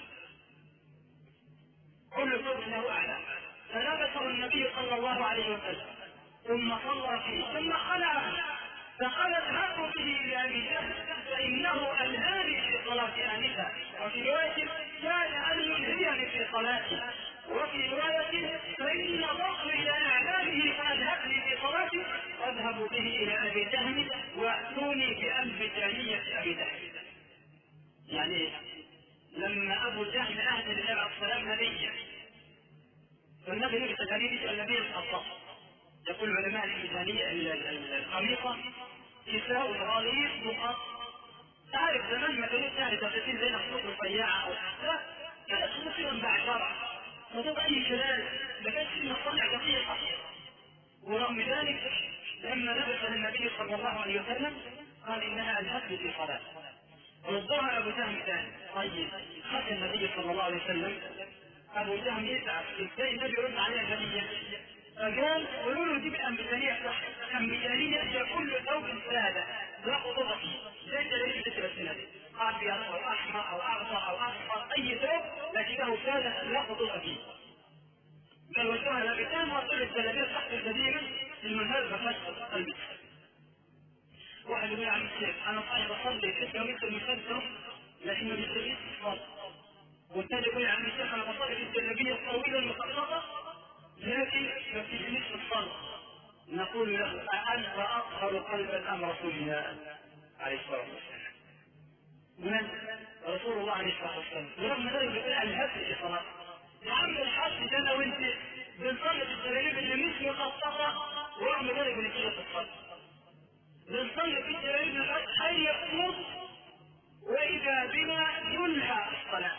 كل ثوب له أعلام. فلبسه النبي صلى الله عليه وسلم ثم صلى فيه ثم خلع، فقال اذهبوا به إلى أبي جهل فإنه ألهاني في صلاة آنفة. وفي رواية كان أن يلهيني في صلاتي، وفي رواية فإن ضغط إلى أعلامه فأذهبني في صلاتي واذهبوا به إلى أبي جهل وأتوني بأنبجانية أبي جهل. يعني لما أبو جهل أهدى لله عليه السلام هدية، والنبي يلبس الهدية النبي الخطاب. يقول العلماء الإنسانية الخميصة كساء غليظ مقص. تعرف زمان ما كانت تعرف تفاصيل زي الخطوط الرفيعة أو لا، كانت خصوصيا بعد شرع خطوط أي خلال، ما كانش في مصانع دقيقة. ورغم ذلك لما لبس للنبي صلى الله عليه وسلم قال إنها الهدي في صلاة. ردها أبو جهم ثاني. طيب خد النبي صلى الله عليه وسلم أبو جهم يسأل ازاي النبي يرد عليها الهدية؟ فقال قولوا له دي بالأنبجانية صح، الأنبجانية هي كل ثوب سادة لا خطوط فيه، زي دليل السنة دي أبيض أو أحمر أو أخضر أو أصفر أي ثوب لكنه سادة لا خطوط فيه. قال وجهها الأبتان وصل الجلابية تحت الجديرة المنهل بفشل قلبي. واحد يقول عم الشيخ انا صحيح بصلي في الجامعة المسدس لكن ما بيصليش الصلاة، والثاني يقول عم الشيخ انا بصلي في الجلابية الطويلة المخططة لكن ما بتجليش الصلاة. نقول له أأنت أطهر قلبا أم رسول الله عليه الصلاة والسلام؟ من رسول الله عليه الصلاة والسلام. ورغم ذلك يقول الهدي في صلاة. يا عم الحج ده انا وانت بنصلي في الجلابية اللي مش مخططة ورغم ذلك بنصلي في الصلاة. بنصلي في الجلابية حي يقوم وإذا بنا ينهى الصلاة.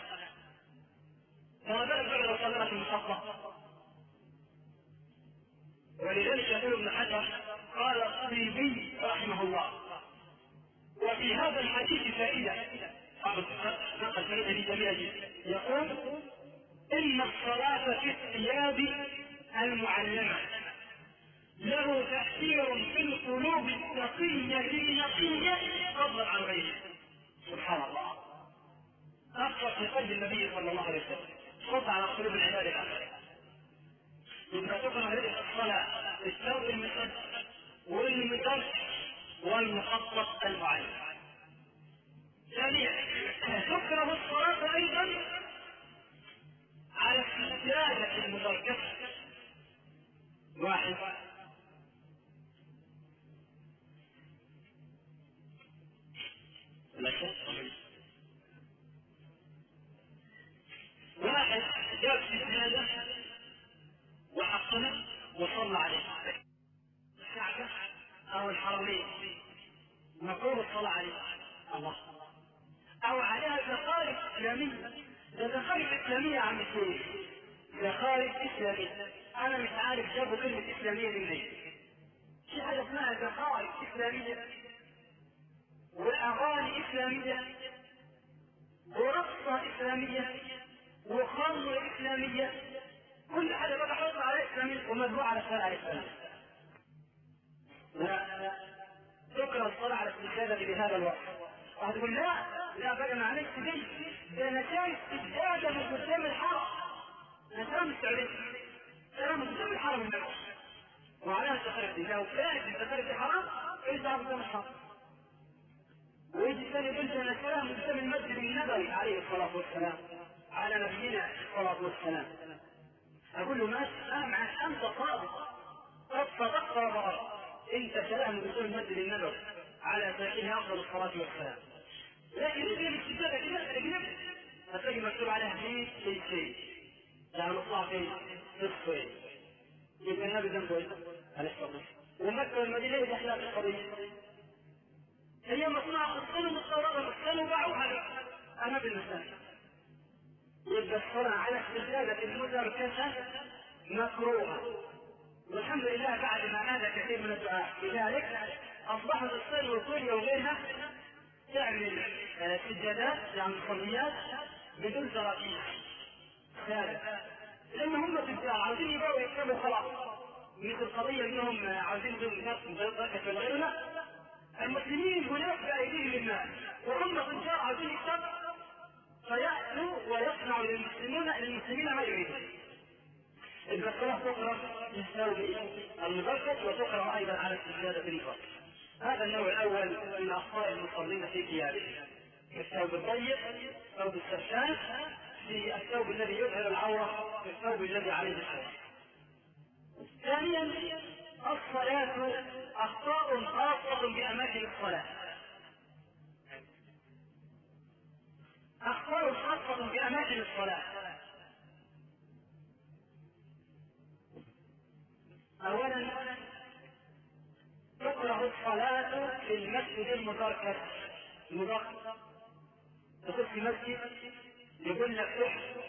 فما بالك بقى لو صلينا في المخطط. ولذلك يقول ابن حجر قال الطبيبي رحمه الله وفي هذا الحديث فائدة نقل فائدة جميلة جدا. يقول إن الصلاة في الثياب المعلمة له تأثير في القلوب التقية النقية فضلا عن غيره. سبحان الله. أثر في قلب النبي صلى الله عليه وسلم صد على قلوب العباد الآخرين. يبقى تكره الصلاة الثوب المسد والمدرس والمخطط المعين. ثانيا تكره الصلاة أيضا على السجادة المدرجة. واحد لا شك واحد جاب سجادة وحطنا وصلى عليه الكعبة أو الحرمين مكروه الصلاة عليه الله أو عليها تقارب إسلامية ده زخارف اسلاميه يا عم الشيخ، زخارف اسلاميه. انا مش عارف جابوا كلمه اسلاميه دي منين. في حاجه اسمها زخارف اسلاميه واغاني اسلاميه ورقصه اسلاميه وخمر اسلاميه، كل حاجه بقى حط على اسلاميه ومدعو على الشرع الاسلامي. لا تكره الصلاه على الاستجابه بهذا الوقت. وهتقول لا بقى معلش دي، ده انا شايف استجابه من قدام الحرم، انا ترى مستعد ترى من قدام الحرم النبوي وعلى الزخارف دي. لو كانت الزخارف دي حرام ارجع قدام الحرم. ويجي ثاني قلت انا سلام قدام المسجد النبوي عليه الصلاه والسلام على نبينا الصلاه والسلام. اقول له ماشي انا معك، انت صادق قد صدقت وبررت، انت سلام قدام المسجد النبوي على ساكنه افضل الصلاه والسلام. لكن يجي الاستجابه كده اجنبي هتلاقي مكتوب عليها في شيء يعني نطلع في الصين يبقى النبي ذنبه ايه؟ عليه الصلاه والسلام. ومكه والمدينه دي احلام القضيه، هي مصنع الصين مستورده الصين وباعوها انا بالمثال. يبقى الصلاه على استجابه المتركشه مكروهه، والحمد لله بعد ما مات كثير من الدعاء لذلك اصبحت الصين وسوريا وغيرها تعمل سجادات يعني صليات بدون زراكيش ثابت، لان هم تجار عاوزين يبقوا يكتبوا خلاص، مثل قضيه انهم عاوزين يجيبوا الناس بركه الغيره. المسلمين هناك بايديهم الناس وهم تجار عاوزين يكتبوا فياتوا ويصنعوا للمسلمين ما يريدون. إذا الصلاة تقرأ بالثوب المبركت وتقرأ أيضا على السجادة بالفرد. هذا النوع الأول من أخطاء المصلين في ثيابهم، في الثوب الضيق، ثوب السفاح، في الثوب الذي يظهر العورة، في الثوب الذي عليه الشرع. ثانيا الصلاة أخطاء خاصة بأماكن الصلاة، أخطاء خاصة بأماكن الصلاة. أولا تكره الصلاة في المسجد المدركس. تدخل في مسجد يقول لك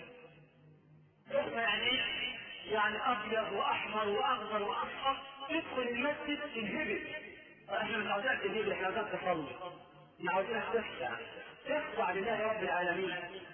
تحفة يعني ايه؟ يعني ابيض واحمر واخضر واصفر، تدخل المسجد تنهبل. احنا مش عاوزينك تنهبل، احنا عاوزينك تصلي، احنا عاوزينك تخضع لله رب العالمين.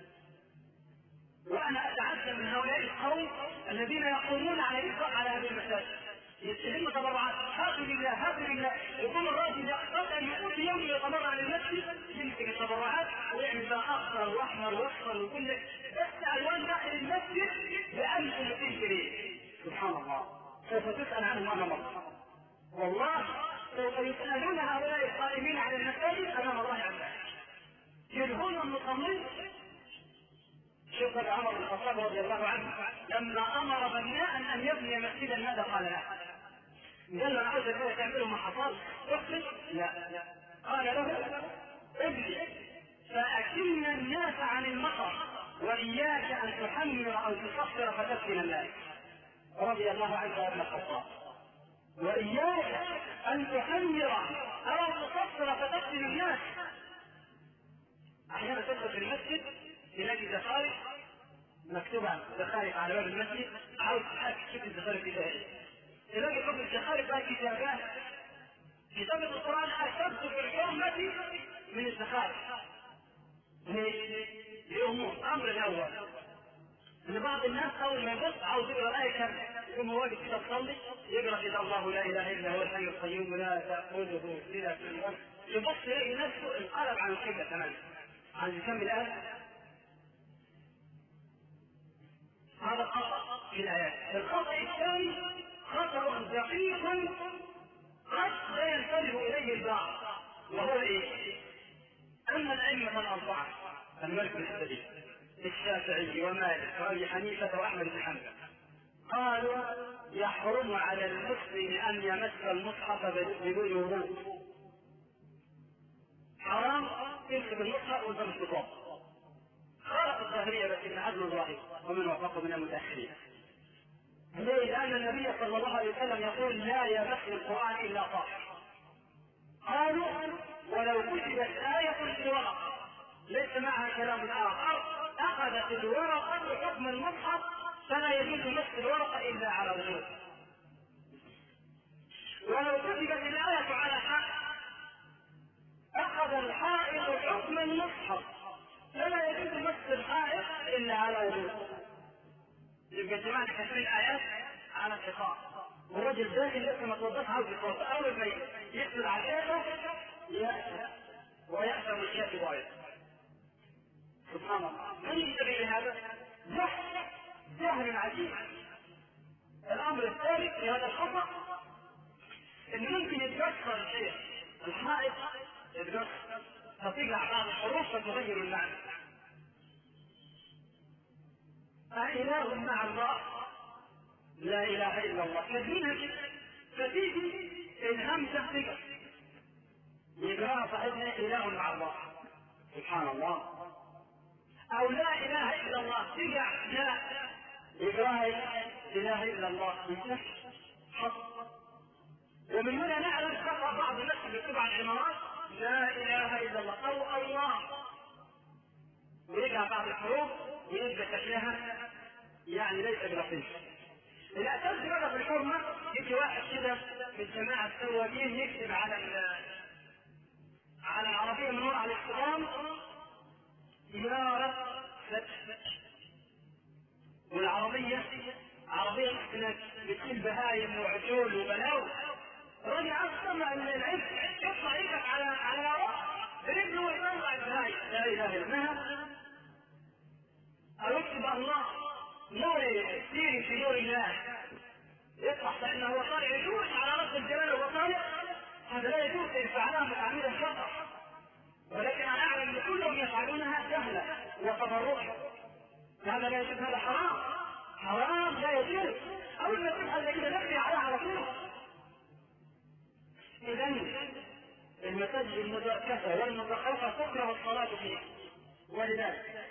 وانا اتعجب من هؤلاء القوم الذين يقومون على الإنفاق على هذه المساجد، يستلموا تبرعات، هاتوا لله. يقوم الراجل يقصد ان يقول في يوم يتبرع للمسجد، يمسك التبرعات ويعمل بقى اخضر واحمر واصفر ويقول لك بس الوان داخل المسجد ب 1200 جنيه. سبحان الله، سوف تسال عنهم امام الله. والله سوف يسالون هؤلاء القائمين على المساجد امام الله عز وجل. يلهون المصلين. شوف عمر بن الخطاب رضي الله عنه لما امر بناء ان يبني مسجدا ماذا قال له؟ قال له انا عاوز الناس تعملوا ما حصل تخرج؟ لا. قال له ابني فاكلنا الناس عن المطر واياك ان تحمر او تصفر فتفتن الناس. رضي الله عنه يا ابن الخطاب، واياك ان تحمر او تصفر فتفتن الناس. احيانا تدخل في المسجد تلاقي زخارف مكتوبة زخارف على باب المسجد، عاوز تحاكي تشوف الزخارف دي ايه؟ تلاقي فوق الزخارف بقى كتابات، كتاب القرآن أشد في الحرمة من الزخارف. ليه؟ الأمر الأول ان بعض الناس اول ما يبص عاوز يقرا الايه كامله، يقوم هو واقف كده يصلي يقرا كده الله لا اله الا هو الحي القيوم لا تاخذه سنه ولا نوم، يبص يلاقي نفسه انقلب عن القبله تماما. عايز يكمل الايه؟ هذا خطا في الايات. الخطا الثاني خطا دقيق قد لا ينتبه اليه البعض، وهو ايه؟ اما الائمه الاربعه الملك بن حنبل الشافعي ومالك وابي حنيفه واحمد بن حنبل قالوا يحرم على المسلم ان يمس المصحف بدون وضوء. حرام تمسك المصحف وانت مش مطابق. خالف الظاهريه بس ابن حزم الظاهري ومن وافقه من المتاخرين. ليه؟ لان النبي صلى الله عليه وسلم يقول لا يمس القران الا طاهر. قالوا ولو كتبت ايه في ورقه ليس معها كلام اخر اخذت الورقه بحكم المصحف فلا يجوز مس الورقه الا على وجوه. ولو كتبت الايه على حائط اخذ الحائط حكم المصحف فلا يجوز مس الحائط الا على وجوه. يبقى جماعه كثير ايات على الحصان، والرجل داخل لسه ما توضحش عاوز يتوضا، اول ما يقفل على الحيطه يأسف ويأسف الكاتب ايضا. سبحان الله، من ينتبه لهذا؟ جهل عجيب. الامر الثالث في هذا الخطأ ان ممكن يتكسر الشيء، الحائط يتكسر فتقع بعض الحروف فتغير المعنى. أإله مع الله؟ لا اله الا الله. كثيرا فتيجي الهمزه تقع يقرأ صاحبنا اله مع الله، سبحان الله. او لا اله الا الله تقع لا يقرأ اله الا الله حط. ومن هنا نعرف خطأ بعض الناس بيكتب على العمارات لا اله الا الله او الله، ويقع بعض الحروف ويثبت شكلها يعني ليس بلطيف. الاساس بقى في الحرمه يجي واحد كده من الجماعه السواقين يكتب على العربيه من ورا على الاستقام يا رب والعربيه عربيه بتشيل بهايم وعجول وبلاوي. الراجل عاوز يطلع العز يطلع يدك على رجله ويطلع البهايم لا اله الا الله. او يكتب الله نور سيري في نور الله يطلع فانه هو طالع يجوز على رب الجلال وهو طالع، هذا لا يجوز ان فعلها تعميدا خطا، ولكن انا اعلم ان كلهم يفعلونها جهلا وتبرعا. هذا لا يجوز، هذا حرام حرام لا يجوز. اول ما تفعل كده نخفي على طول. اذا المساجد المزكفه والمزخرفه تكره الصلاه فيها. ولذلك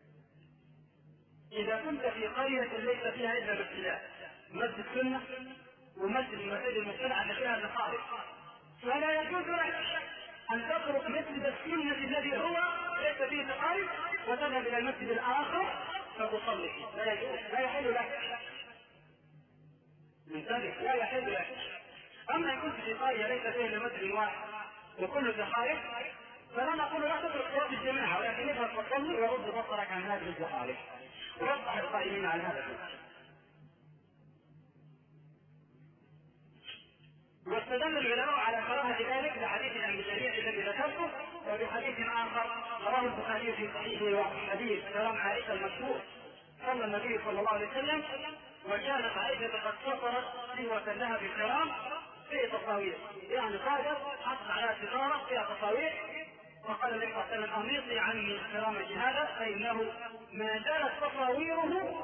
إذا كنت في قرية ليس فيها إلا مسجدان، مسجد سنة ومسجد المساجد المجتمعة التي فيها المصالح، فلا يجوز لك أن تترك مسجد السنة الذي هو ليس فيه تقارب وتذهب إلى المسجد الآخر فتصلي فيه، لا يجوز، لا يحل لك. انتبه، لا يحل لك. أما إن كنت في قرية ليس فيها إلا مسجد واحد وكل تقارب فلا نقول لا تترك صلاة الجماعة، ولكن اذهب تصلي وغض بصرك عن هذه التقارب ويصبح القائمين على هذا الشيء. واستدل العلماء على كراهة ذلك بحديث ابي جرير الذي ذكرته وبحديث اخر رواه البخاري في صحيحه وحديث كلام عائشة المشهور صلى النبي صلى الله عليه وسلم وكانت عائشة قد سطرت سوة لها بالكرام في تصاوير، يعني صادت حصل على ستارة فيها تصاوير وقال النبي صلى الله عليه وسلم اميطي عني كرامة هذا فانه ما زالت تصاويره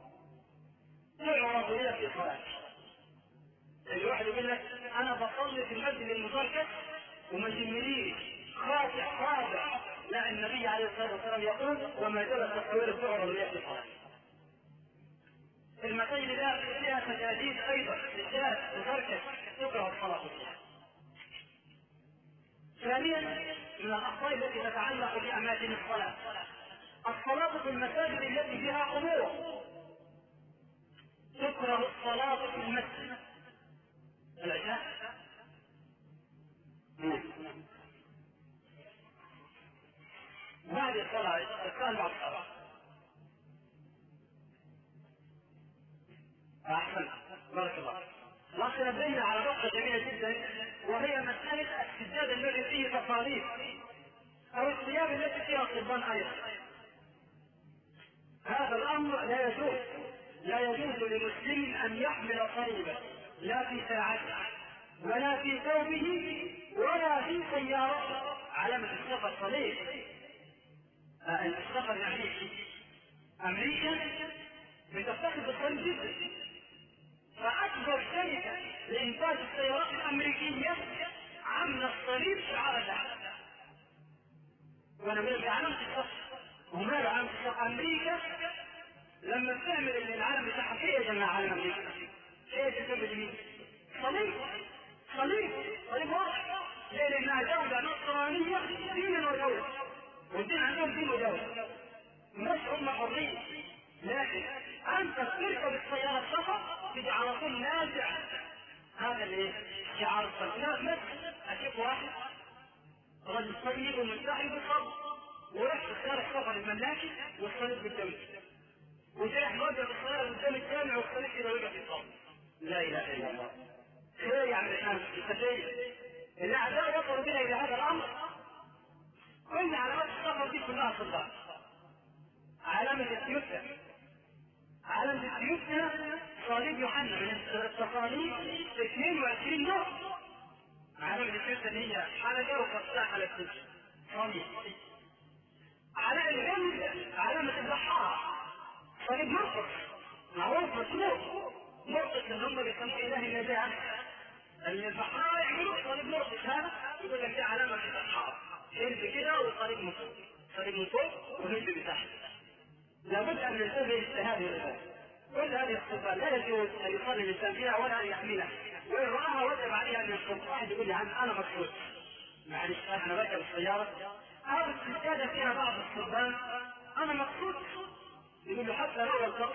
تعرض لي في صلاتي. الواحد يقول لك انا بصلي في المسجد المشركة وما يهمنيش خاضع، لا النبي عليه الصلاة والسلام يقول وما زالت تصاويره تعرض لي في صلاتي. المساجد التي فيها سجاجيد ايضا بالذات مشركة تكره الصلاة فيها. ثانيا من الاخطاء التي تتعلق باماكن الصلاة الصلاة في المساجد التي فيها قبور، تكره الصلاة في المسجد العشاء بعد الصلاة الثاني بعد الصلاة. أحسن بارك الله. لكن نبهنا على نقطة جميلة جدا وهي مسألة السجاد الذي فيه تصاريف أو الثياب التي فيها صلبان أيضا. هذا الأمر لا يجوز، لا يجوز لمسلم أن يحمل صليبا لا في ساعته ولا في ثوبه ولا في سيارته. علامة السفر صليب. السفر يعني أمريكا بتفتقد الصليب جدا، فأكبر شركة لإنتاج السيارات الأمريكية عاملة الصليب شعار لها. وأنا بقول علامة السفر وماله علامة السفر. أمريكا لما بتعمل العالم بتاعها ايه يا جماعة علم أمريكا؟ ايه تسمى جميل؟ صليب واضح. ليه؟ لأنها دولة نصرانية دينا ودولة، والدين عندهم دين ودولة. مش هم حرين، لكن انت تركب السيارة السفر تجي على طول نازع هذا الايه؟ شعار السفر. لا اشوف واحد رجل طيب ومنتهي بالصبر ورحت السيارة السفر الملاكي والصليب قدامي، وجاي موجه بالسيارة قدام الجامع والصليب كده وقف يصلي. لا اله الا الله. خير يعني الحمد الفتية الاعداء وصلوا بنا الى هذا الامر. كل علامات السفر دي كلها صدام. علامة السيوفة، علامة السيوفة صليب يوحنا من التصاليب 22 نوع. علامة السيوفة اللي هي حلقة وفتاح على السجن صليب. علامة الجنة علامة البحار صليب مرقص معروف مشهور. مرقص اللي هم بيسموه اله النجاة، اللي البحار يعملوا صليب مرقص. هذا يقول لك دي علامة البحار، هلب كده وصليب من فوق، صليب من فوق وهلب بتحت. لابد ان ننتبه لهذه الامور. كل هذه الصفات لا يجوز ان يصلي الانسان فيها ولا ان يحملها، وان راها وجب عليه ان ينصب. واحد يقول لي انا مقصود، معلش انا بركب السياره هذا السجاده فيها بعض الصبان انا مقصود، يقول له حتى لو القصد.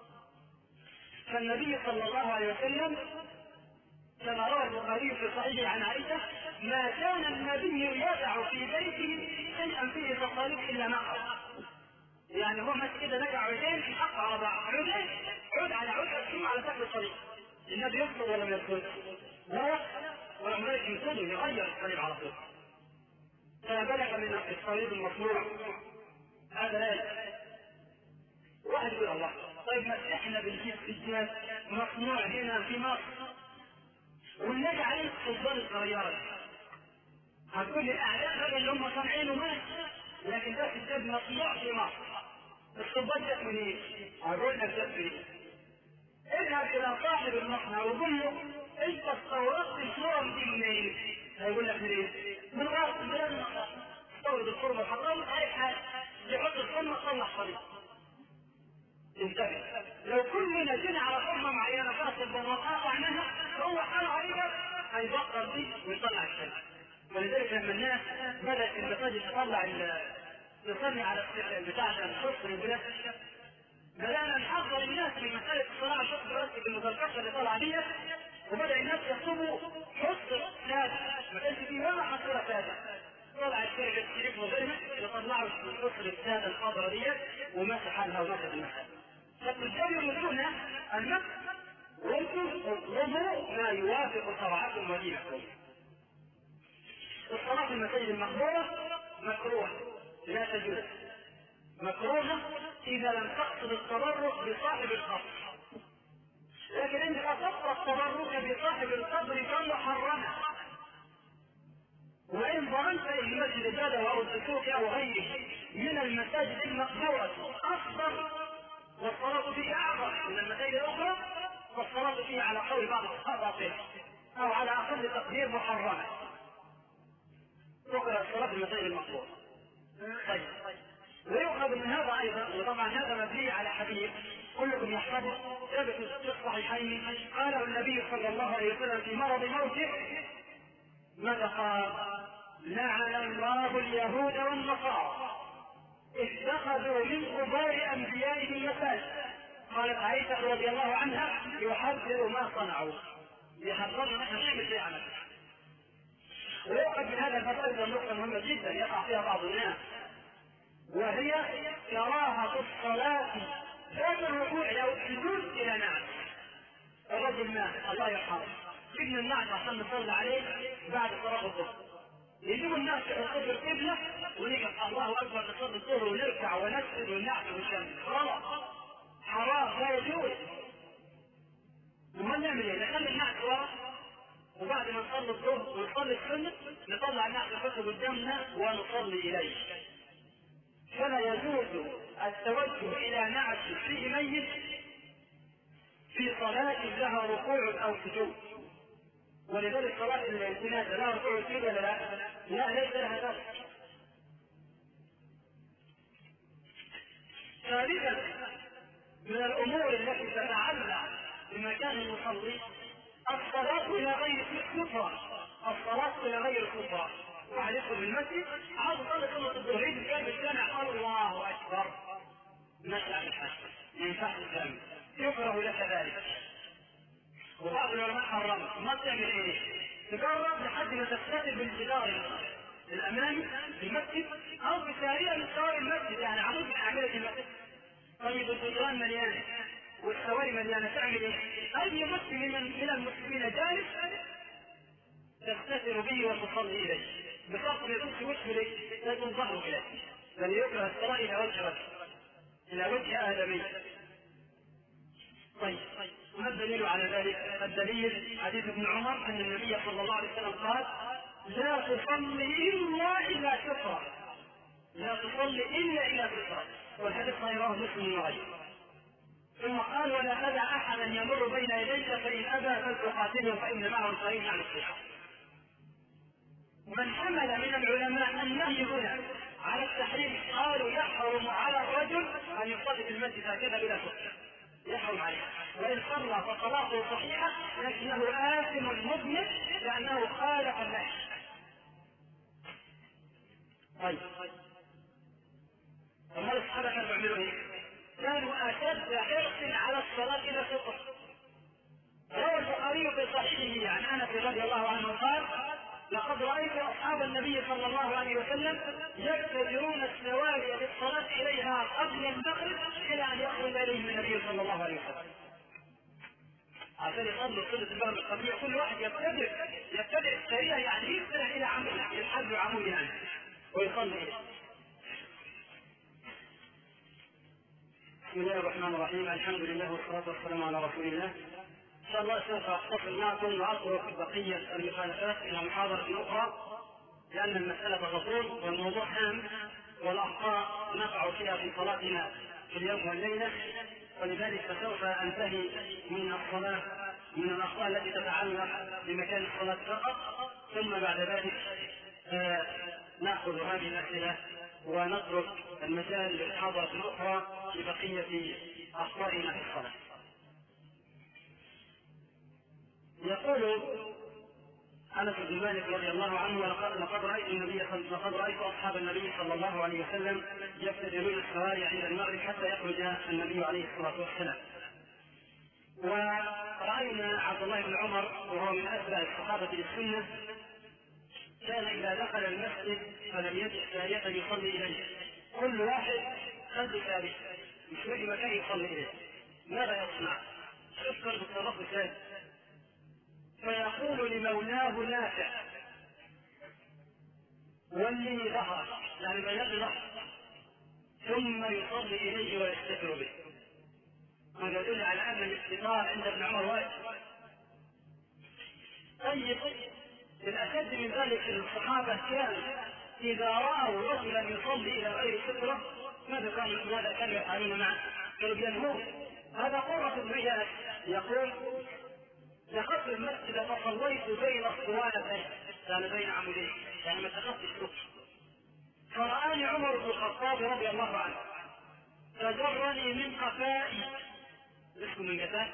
فالنبي صلى الله عليه وسلم كما روى البخاري في صحيحه عن عائشه ما كان النبي يدع في بيته شيئا فيه تصاليح الا نقر. يعني هو ماشي كده نجع عودين حق على بعض، عود على عود مقسوم على شكل الصليب. النبي يقصد ولا ما يقصد؟ لا يقصد، ولما يقصد يغير الصليب على طول. فما بالك من الصليب المصنوع؟ هذا لا يقصد. واحد يقول الله طيب ما احنا بنجيب سجاد مصنوع هنا في مصر ونلاقي عليه الصلبان الصغيره. هتقول لي الاعداء اللي هم صانعينه ماشي، لكن ده سجاد مصنوع في مصر. الصلبان جت منين؟ هقول لك جت منين؟ اذهب الى صاحب المصنع وقول له انت استوردت الفرن دي منين؟ هيقول لك منين؟ من غير بلاد مصر. استورد الفرن وحطها وتعرف حاجه يحط الفرن وصلح طريق. انتبه، لو كلنا جينا على فرمه معينه فاصل وقاطعناها هو حال عليها هيبطل دي ويطلع الشمس. ولذلك لما الناس بدات المساجد تطلع يصلي على بتاع الحصر البلاد، بدانا نحضر الناس من مساله الصلاه على الحصر البلاستيك المزركشه اللي طالعه ديت، وبدا الناس يطلبوا حصر ساده، ما كانش فيه ولا حصيره ساده. طلع الشركه الشريك وغيرها يطلعوا الحصر الساده الخضراء ديت وماشي حالها وماشي المساجد. فالتجار يريدون المكر، وانتم اطلبوا ما يوافق شرعكم ودينكم. الصلاة في المساجد المقبولة مكروهة لا تجوز، مكروهة إذا لم تقصد التبرك بصاحب القبر، لكن إن قصدت التبرك بصاحب القبر فمحرمة. وإن ظننت أن المسجد هذا أو السوق أو غيره من المساجد المقبولة أفضل والصلاة فيه أعظم من المساجد الأخرى، والصلاة فيه على قول بعض الصحابة أو على أقل تقدير محرمة. تقرأ الصلاة في المساجد المقبولة. طيب، ويؤخذ من هذا أيضا، وطبعا هذا مبني على حديث كلكم يحفظه ثابت في الصحيحين، قاله النبي صلى الله عليه وسلم في مرض موته ماذا قال؟ لعن الله اليهود والنصارى اتخذوا من قبور انبيائهم مساجد. قالت عائشه رضي الله عنها يحذر ما صنعوا، يحذرنا نحن نعمل شيء على ذلك. ويؤخذ من هذا الفصل ايضا نقطه مهمه جدا يقع فيها بعض الناس، وهي كراهه الصلاه ذات الركوع او السجود الى ناس. الرجل مات الله يرحمه ابن الناس عشان نصلي عليه بعد صلاه الظهر، يجيبوا الناس يحطوا في القبله ونقف الله اكبر نصلي الظهر ونركع ونسجد ونعبد ونشمس. غلط، حرام، لا يجوز. وما نعمل ايه؟ نخلي الناس ورا، وبعد ما نصلي الظهر ونصلي السنه نطلع الناس الفقه قدامنا ونصلي اليه. فلا يجوز التوجه الى نعش فيه ميت في صلاه لها ركوع او سجود. ولذلك صلاة الجنازة لا ركوع سجود ولا لا؟ لا، ليس لها ذلك. ثالثا من الامور التي تتعلق بمكان المصلي الصلاة الى غير السترة. الصلاة الى غير السترة. واحد يدخل المسجد عاوز يصلي صلاة الظهر، يجي جنب الجامع الله اكبر، مشى في الحج من تحت الدم يكره لك ذلك. وبعض العلماء حرمه. ما تعمل ايه؟ تقرب لحد ما تستقبل بالجدار الامامي في المسجد او بساريه من سواري المسجد، يعني عمود من اعمده المسجد. طيب الجدران مليانه والسواري مليانه، تعمل ايه؟ اي مسلم من المسلمين جالس تستتر به وتصلي اليه بشرط ان يكون في وجه لك لا يكون ظهره اليه، بل يكره الصلاه الى وجه ادمي. طيب ما الدليل على ذلك؟ الدليل حديث ابن عمر ان النبي صلى الله عليه وسلم قال: لا تصلي الا الى سترة، لا تصلي الا الى سترة، والحديث رواه مسلم وغيره. ثم قال: ولا تدع احدا يمر بين يديك فان ابى فلتقاتله فان معه القرين عن الصحه. من حمل من العلماء النهي هنا على التحريم قالوا يحرم على الرجل ان يصلي في المسجد هكذا بلا سترة، يحرم عليه، وإن صلى فصلاته صحيحة لكنه آثم مذنب لأنه خالف النهي. طيب وهل الصحابة كانوا يعملوا ايه؟ كانوا أشد حرص على الصلاة إلى سترة. روى البخاري في صحيحه عن أنس رضي الله عنه قال: لقد رأيت أصحاب النبي صلى الله عليه وسلم يبتدرون السواري للصلاة إليها قبل المغرب إلى أن يخرج إليهم النبي صلى الله عليه وسلم، عشان يصلوا صلاة المغرب القبلية. كل واحد يبتدئ السريع، يعني يسرع إلى عموده، ينحل عموده يعني ويصلي إليه. بسم الله الرحمن الرحيم، الحمد لله والصلاة والسلام على رسول الله. إن شاء الله سوف أختصر معكم وأترك بقية المخالفات إلى محاضرة أخرى، لأن المسألة تطول والموضوع هام، والأخطاء نقع فيها في صلاتنا في اليوم والليلة، ولذلك سوف أنتهي من الصلاة من الأخطاء التي تتعلق بمكان الصلاة فقط، ثم بعد ذلك نأخذ هذه الأسئلة ونترك المجال للمحاضرة الأخرى لبقية أخطائنا في الصلاة. يقول أنس بن مالك رضي الله عنه: لقد رأيت أصحاب النبي صلى الله عليه وسلم يبتدرون السواري عند المغرب حتى يخرج النبي عليه الصلاة والسلام. ورأينا عبد الله بن عمر وهو من أتباع الصحابة للسنة كان إذا دخل المسجد فلم يجد سارية يصلي إليه، كل واحد خد سارية مش لاقي مكان يصلي إليه، ماذا يصنع؟ يذكر بالتصرف الثاني، فيقول لمولاه نافع: ولي ظهرك، يعني ما يلي ظهرك، ثم يصلي إليه ويستتر به. هذا يدل على أن الاستتار عند ابن عمر واجب. طيب الأشد من ذلك أن الصحابة كانوا إذا رأوا رجلا يصلي إلى غير سترة ماذا كانوا يفعلون معه؟ كانوا ينهون. هذا قرة بن إياس يقول: دخلت المسجد فصليت بين الصوانتين، كان بين عمودين، يعني ما اتخذت السطر، فرآني عمر بن الخطاب رضي الله عنه فجرني من قفائي، اسمه من قفاه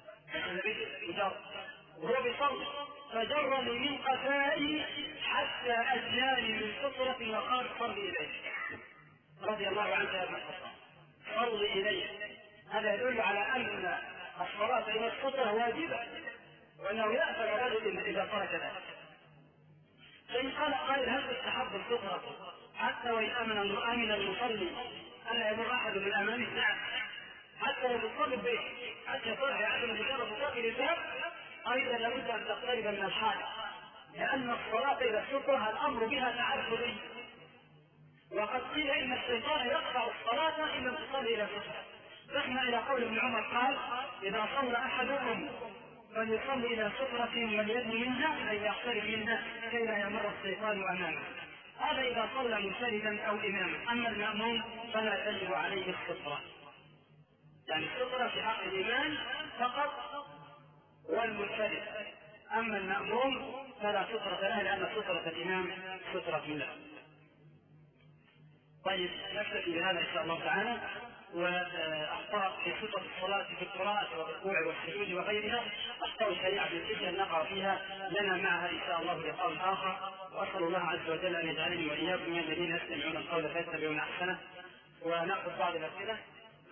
وهو بيصلي، فجرني من قفائي حتى أدناني من سترة وقال: صل إليه، رضي الله عنه يا ابن الخطاب، صل إليه. هذا يدل على أن الصلاة إلى السترة واجبة، وأنه يأثر الرجل إذا ترك ذلك. فإن قال قائل: هل تستحب السترة حتى وإن آمن المصلي ألا يمر أحد من أمامه؟ نعم، حتى لو تصلي به، حتى يصلح يعلم مجرد داخل الباب، أيضا لابد أن تقترب من الحاجة، لأن الصلاة إلى السترة الأمر بها تعبدي، وقد قيل إن الشيطان يقطع الصلاة إن لم تصلي إلى السترة. رحنا إلى قول ابن عمر قال: إذا صلى أحدكم فليصلي إلى سترة وليدن منها أي يقترب منها كي لا يمر الشيطان أمامه. هذا إذا صلى منفردا أو إماما. أما المأموم فلا تجب عليه السترة، يعني السترة في حق الإمام فقط والمنفرد، أما المأموم فلا سترة له، لأن سترة الإمام سترة له. طيب نكتفي بهذا إن شاء الله تعالى. وأخطاء في صفة الصلاة في القراءة والركوع والسجود وغيرها أخطاء شريعة جدا نقع فيها، لنا معها إن شاء الله لقاء آخر، وأسأل الله عز وجل أن يجعلني وإياكم من الذين يستمعون القول فيتبعون أحسنه. ونأخذ بعض الأسئلة.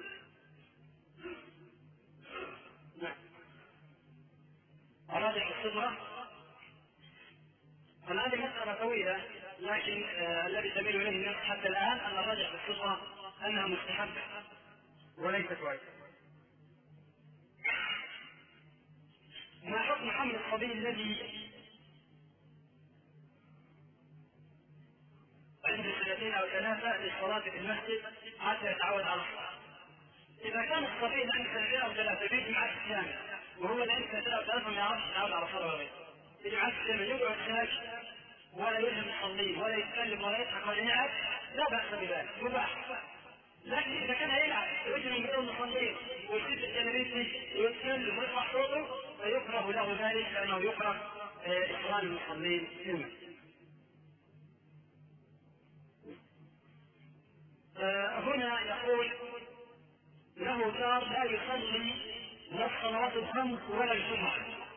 الصبرة. هذه مسألة طويلة، لكن الذي تميل إليه الناس حتى الآن أن الرجع في الصبرة أنها مستحبة وليست واجبة. ما حكم حمل الصبي الذي عنده 2 أو 3 للصلاة في المسجد حتى يتعود على الصلاة؟ إذا كان الصبي عنده 2 أو 3 بيجي مع الصيام، وهو اللي عنده 2 أو 3 ما يعرفش يتعود على الصلاة ولا غيره، يجي مع الصيام يقعد ساكت ولا يلهم الصليب ولا يتكلم ولا يضحك ولا يلعب، لا بأس بذلك، مباح. لكن إذا كان يلعب ويجري بدون مصلين ويشد الجلابيب ويتكلم ويرفع صوته فيكره له ذلك، لأنه يكره إشغال المصلين في المسجد. هنا يقول له جار لا يصلي لا الصلوات الخمس ولا الجمعة،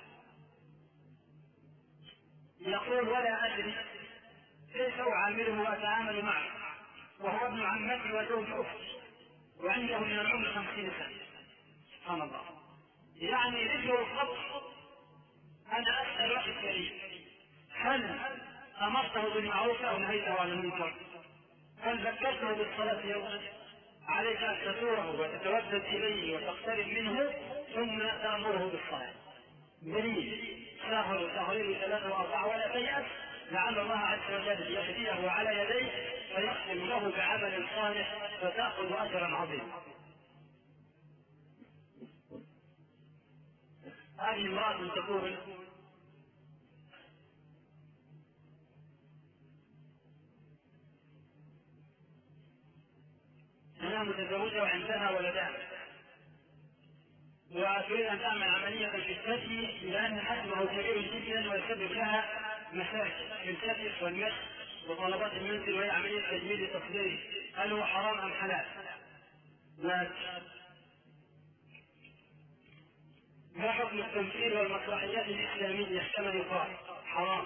يقول ولا أدري كيف أعامله وأتعامل معه، وهو ابن عمتي وزوج أختي وعنده من العمر 50 سنة. سبحان الله. يعني رجل الخط. أنا أسأل أخي الكريم، هل أمرته بالمعروف أو نهيته عن المنكر؟ هل ذكرته بالصلاة يوما؟ عليك أن تزوره وتتودد إليه وتقترب منه ثم تأمره بالصلاة. دليل شهر وشهرين و3 و4 ولا تيأس، لعل الله عز وجل يهديه على يديه فيختم له بعمل صالح فتأخذ أجرا عظيما. هذه امرأة تقول أنا متزوجة وعندها ولدان وتريد أن تعمل عملية في الثدي لأن حجمه كبير جدا ويسبب لها مشاكل في الكتف والمشي وطلبات المنزل وهي عملية تجميل تصديري، هل هو حرام أم حلال؟ ما حكم التمثيل والمسرحيات الإسلامية كما يقال؟ حرام.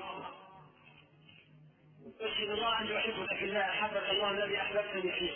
أشهد الله أن يحبك في الله، أحبك الله الذي أحببتني فيه.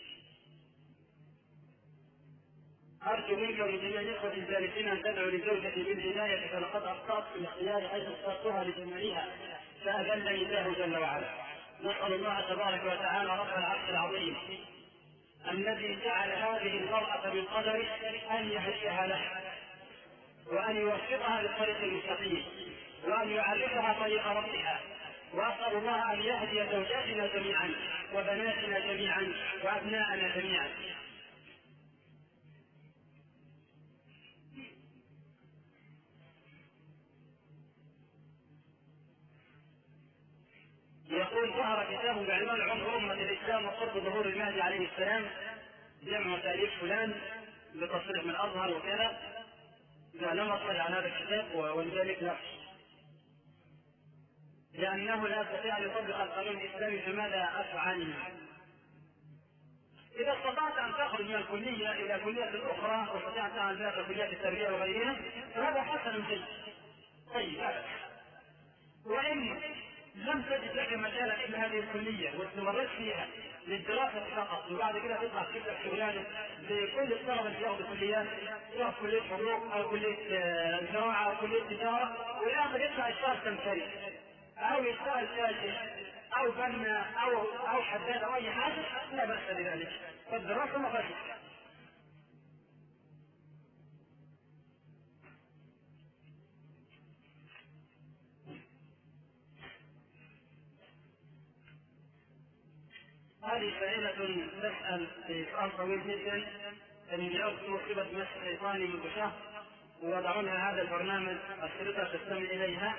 أرجو منك ومن جميع الإخوة الجالسين أن تدعو لزوجتي بالهداية، فلقد أخطأت في الاختيار حيث اخترتها لجمالها فأذلني الله جل وعلا. نسأل الله تبارك وتعالى رب العرش العظيم الذي جعل هذه المرأة من قدره أن يهديها له وأن يوفقها للطريق المستقيم وأن يعرفها طريق ربها، وأسأل الله أن يهدي زوجاتنا جميعا وبناتنا جميعا وأبناءنا جميعا. يقول ظهر كتاب بعنوان عمر أمة الإسلام وقرب ظهور المهدي عليه السلام، جمع تأليف فلان بتصريح من الأزهر وكذا، لم أطلع على هذا الكتاب ولذلك لا، لأنه لا يستطيع أن يطبق القانون الإسلامي فماذا أفعل؟ إذا استطعت أن تخرج من الكلية إلى كلية أخرى واستطعت أن تعمل كليات التربية وغيرها فهذا حسن جيد. طيب وإن لم تجد لك مجالا إلا هذه الكلية واستمرت فيها للدراسة فقط وبعد كده تطلع تبدأ شغلانة لكل الطلبة اللي ياخذوا كليات سواء كلية حقوق أو كلية زراعة أو كلية تجارة والآخر يطلع يشتغل تمثيلي أو يشتغل تاجر أو بنا أو حداد أو أي حاجة، لا بأس بذلك، فالدراسة ما فاتت. هذه سائلة تسأل في سؤال طويل جدا أن أخت مصيبة مس شيطاني منذ شهر ووضعونها هذا البرنامج الشرطة تستمع إليها.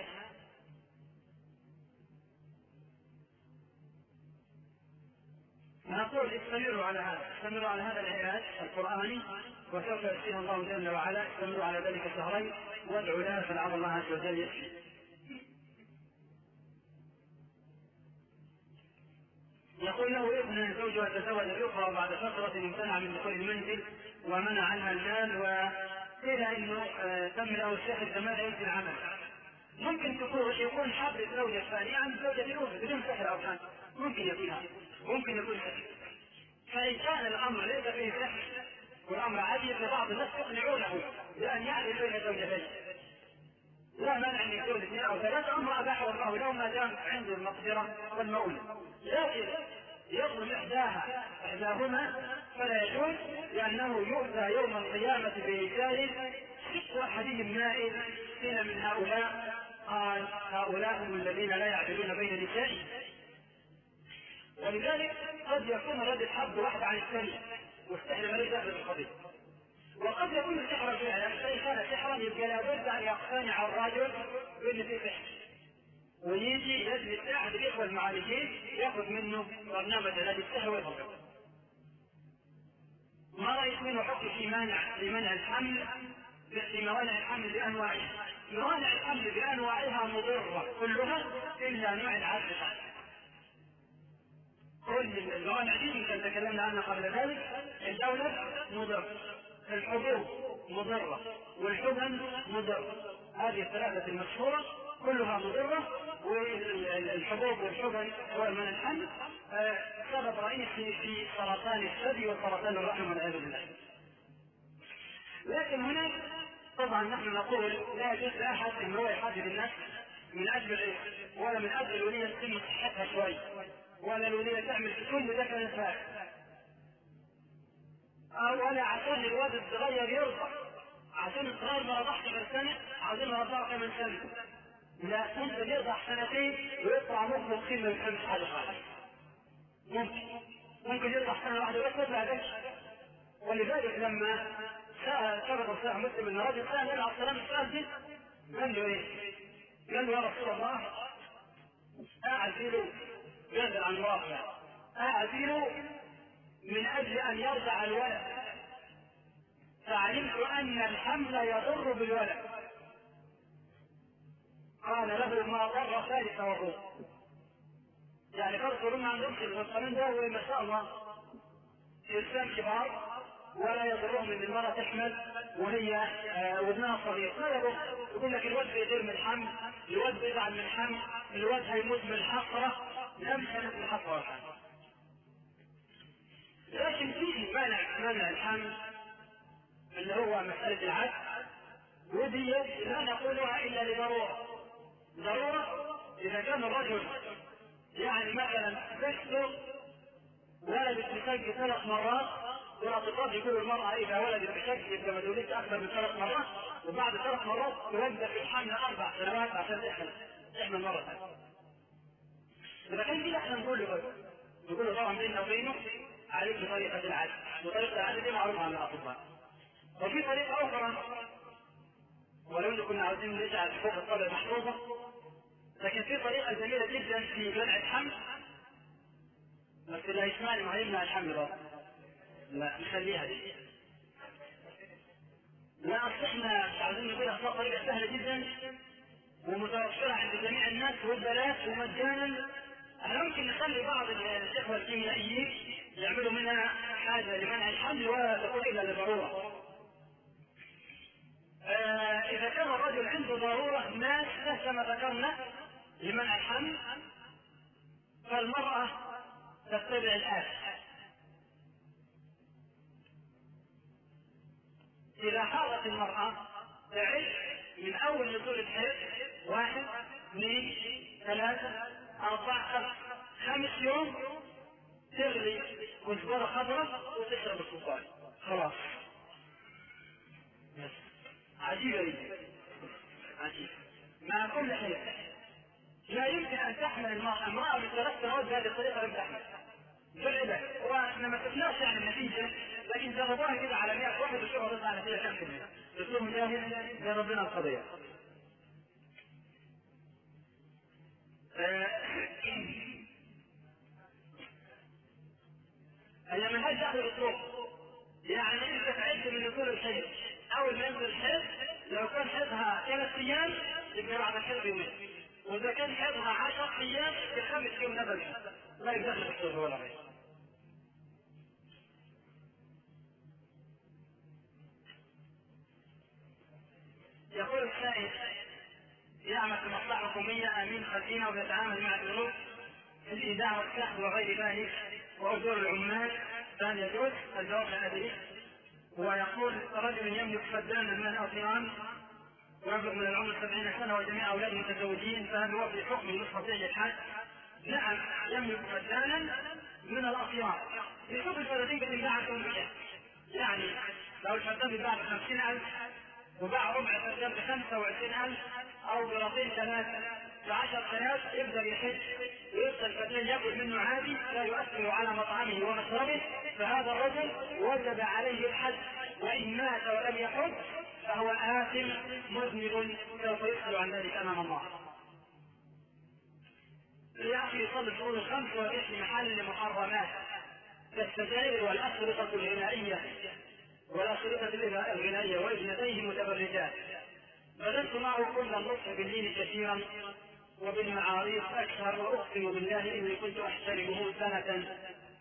نقول استمروا على هذا العلاج القرآني وسوف يشفيها الله جل وعلا. استمروا على ذلك شهرين وادعوا لها فلعل الله عز وجل يشفي. يقول له ابن زوجها تزوج الأخرى بعد فترة امتنع من دخول المنزل ومنع عنها المال وقيل انه تم له السحر فماذا يمكن عمله؟ ممكن يكون حب الزوجة الثانية عن الزوجة الأولى بدون سحر أو كان ممكن يكون سحر. فإن كان الأمر ليس فيه سحر والأمر عادي فبعض الناس يقنعونه بأن يعرف بين زوجتين لا مانع ان يكون اثنين او ثلاثة، اما اباحه الله لو ما دام عنده المقدرة والمؤونة. لكن يظلم احداهما فلا يجوز، لانه يؤتى يوم القيامة برجال شق احدهم مائل، قيل من هؤلاء قال هؤلاء هم الذين لا يعدلون بين النساء. ولذلك قد يكون الرجل حب واحد عن الثاني واستحلم عليه داخل القضية، وقد يكون سحرا فعلا، فإن كان سحرا يبقى لابد أن يقتنع الرجل بأن في سحر، ويجي يجلس أحد الإخوة المعالجين يأخذ منه برنامج علاج السحر والفقر. ما رأيت منه حكم في منع الحمل، في موانع الحمل بأنواعها. موانع الحمل بأنواعها مضرة كلها إلا نوع العدل. كل الموانع دي مثل تكلمنا عنها قبل ذلك، الدولة مضر، الحبوب مضرة، والحبن مضر. هذه الثلاثة المشهورة كلها مضرة، والحبوب والحبن سواء من الحمل سبب رئيسي في سرطان الثدي وسرطان الرحم والعياذ بالله. لكن هناك طبعا نحن نقول لا يجوز لاحد ان هو يحدد النفس من اجل العلم، ولا من اجل الوليه تتم صحتها شوي، ولا الوليه تعمل في كل ده كنفاق، ولا عشان الواد الصغير يرضى، عشان الصغير ما رضعش غير سنه عاوزين نرضعه كمان سنه. لا، انت يرضع سنتين ويطلع مخه خير ما يفهمش حاجه خالص. ممكن يرضع سنه واحده بس ما يفهمش. ولذلك لما سبق صحيح مسلم ان رجل سال النبي عليه الصلاه والسلام قال له ايه؟ قال له يا رسول الله اعزله، ينزل عن الواقع، اعزله من اجل ان يرضع الولد، فعلمت ان الحمل يضر بالولد. قال له ما ضر ثالث والربع. يعني فرق ما عندهمش القانون ده، وما شاء الله انسان كبار ولا يضرهم ان المرأة تحمل وهي وزنها صغير، لا يضر. يقول لك الواد بيضر من الحمل، الواد بيزعل من الحمل، الواد هيموت من الحسرة، لم يموت من الحسرة والحمل. لكن فيه منع الحمل اللي هو مسألة العدل، ودي لا نقولها الا لضرورة. ضرورة اذا كان الرجل يعني مثلا تكسر ولدت بشك 3 مرات، والاطباء يقولوا المرأة اذا ولدت بشك يبقى ما تولدش اكثر من 3 مرات، وبعد 3 مرات توقف الحمل 4 سنوات عشان تحمل مرة ثانية. اذا كان كده احنا نقول له طبعا بيننا وبينه عليك بطريقة العدل، وطريقة العدل دي معروفة عن الاطباء. وفي طريقة اخرى، ولو كنا عاوزين نجعل حقوق الطفل محفوظة، لكن في طريقة جميلة جدا في منع الحمل، بس لا يسمعني ما يمنع الحمل برضه، لا نخليها دي. لا اصل احنا عاوزين نقولها طريقة سهلة جدا ومتوفرة عند جميع الناس وببلاش ومجانا. احنا ممكن نخلي بعض الاخوة الكيميائيين يعملوا منها حاجة لمنع الحمل ولا تكون الا لضرورة. اذا كان الرجل عنده ضرورة ماسة كما ذكرنا لمنع الحمل، فالمرأة تتبع الآتي: إذا حاضت المرأة تعد من أول نزول الحيض 1 2 3 4 5 يوم، تغلي كزبرة خضراء وتشرب السكر خلاص. عجيبة جدا، عجيبة. مع كل حيض لا يمكن أن تحمل امرأة من 3 سنوات بهذه الطريقة لم تحمل. جربها، واحنا ما شفناش يعني النتيجة، لكن جربوها كده على 100 واحد وشوفوا تطلع نتيجة كم في المية. دكتور مجاهد جرب لنا القضية. هي من هذه داخل الطرق، يعني انت تعد من نزول الحيض، اول ما ينزل الحيض لو كان حيضها 3 ايام يبقى بعد الحيض يومين، واذا كان حيضها 10 ايام يبقى 5 يوم نزل لا يدخل الطرق ولا غير. يقول السائل: يعمل في مصلحة حكومية أمين خزينة ويتعامل مع البنوك في الإيداع والسحب وغير ذلك وأجور العمال، فهل يجوز؟ الجواب لا أدري. ويقول: رجل يملك فدانا من الأطيان ويبلغ من العمر 70 سنة وجميع أولاده متزوجين، فهل هو في حكم يستطيع الحج؟ نعم، يملك فدانا من الأطيار يشوف الفدادين قد ينباع كم بشيء. يعني لو الفدان يباع ب50,000 وباع ربع فدان ب25,000 أو برصيد 3 ب10,000 يقدر يحج ويبقى الفدان يأكل منه عادي لا يؤثر على مطعمه ومشربه، فهذا الرجل وجب عليه الحج، وإن مات ولم يحج فهو آثم مذنب سوف يسأل عن ذلك أمام الله. ليأتي يصلي الفروض الخمس ويعيش في محل محرمات كالسجائر والأشرطة الغنائية وابنتيه متبرجات. بذلت معه كل النصح بالدين كثيرا وبالمعاريف أكثر، وأقسم بالله إني كنت أحترمه سنة.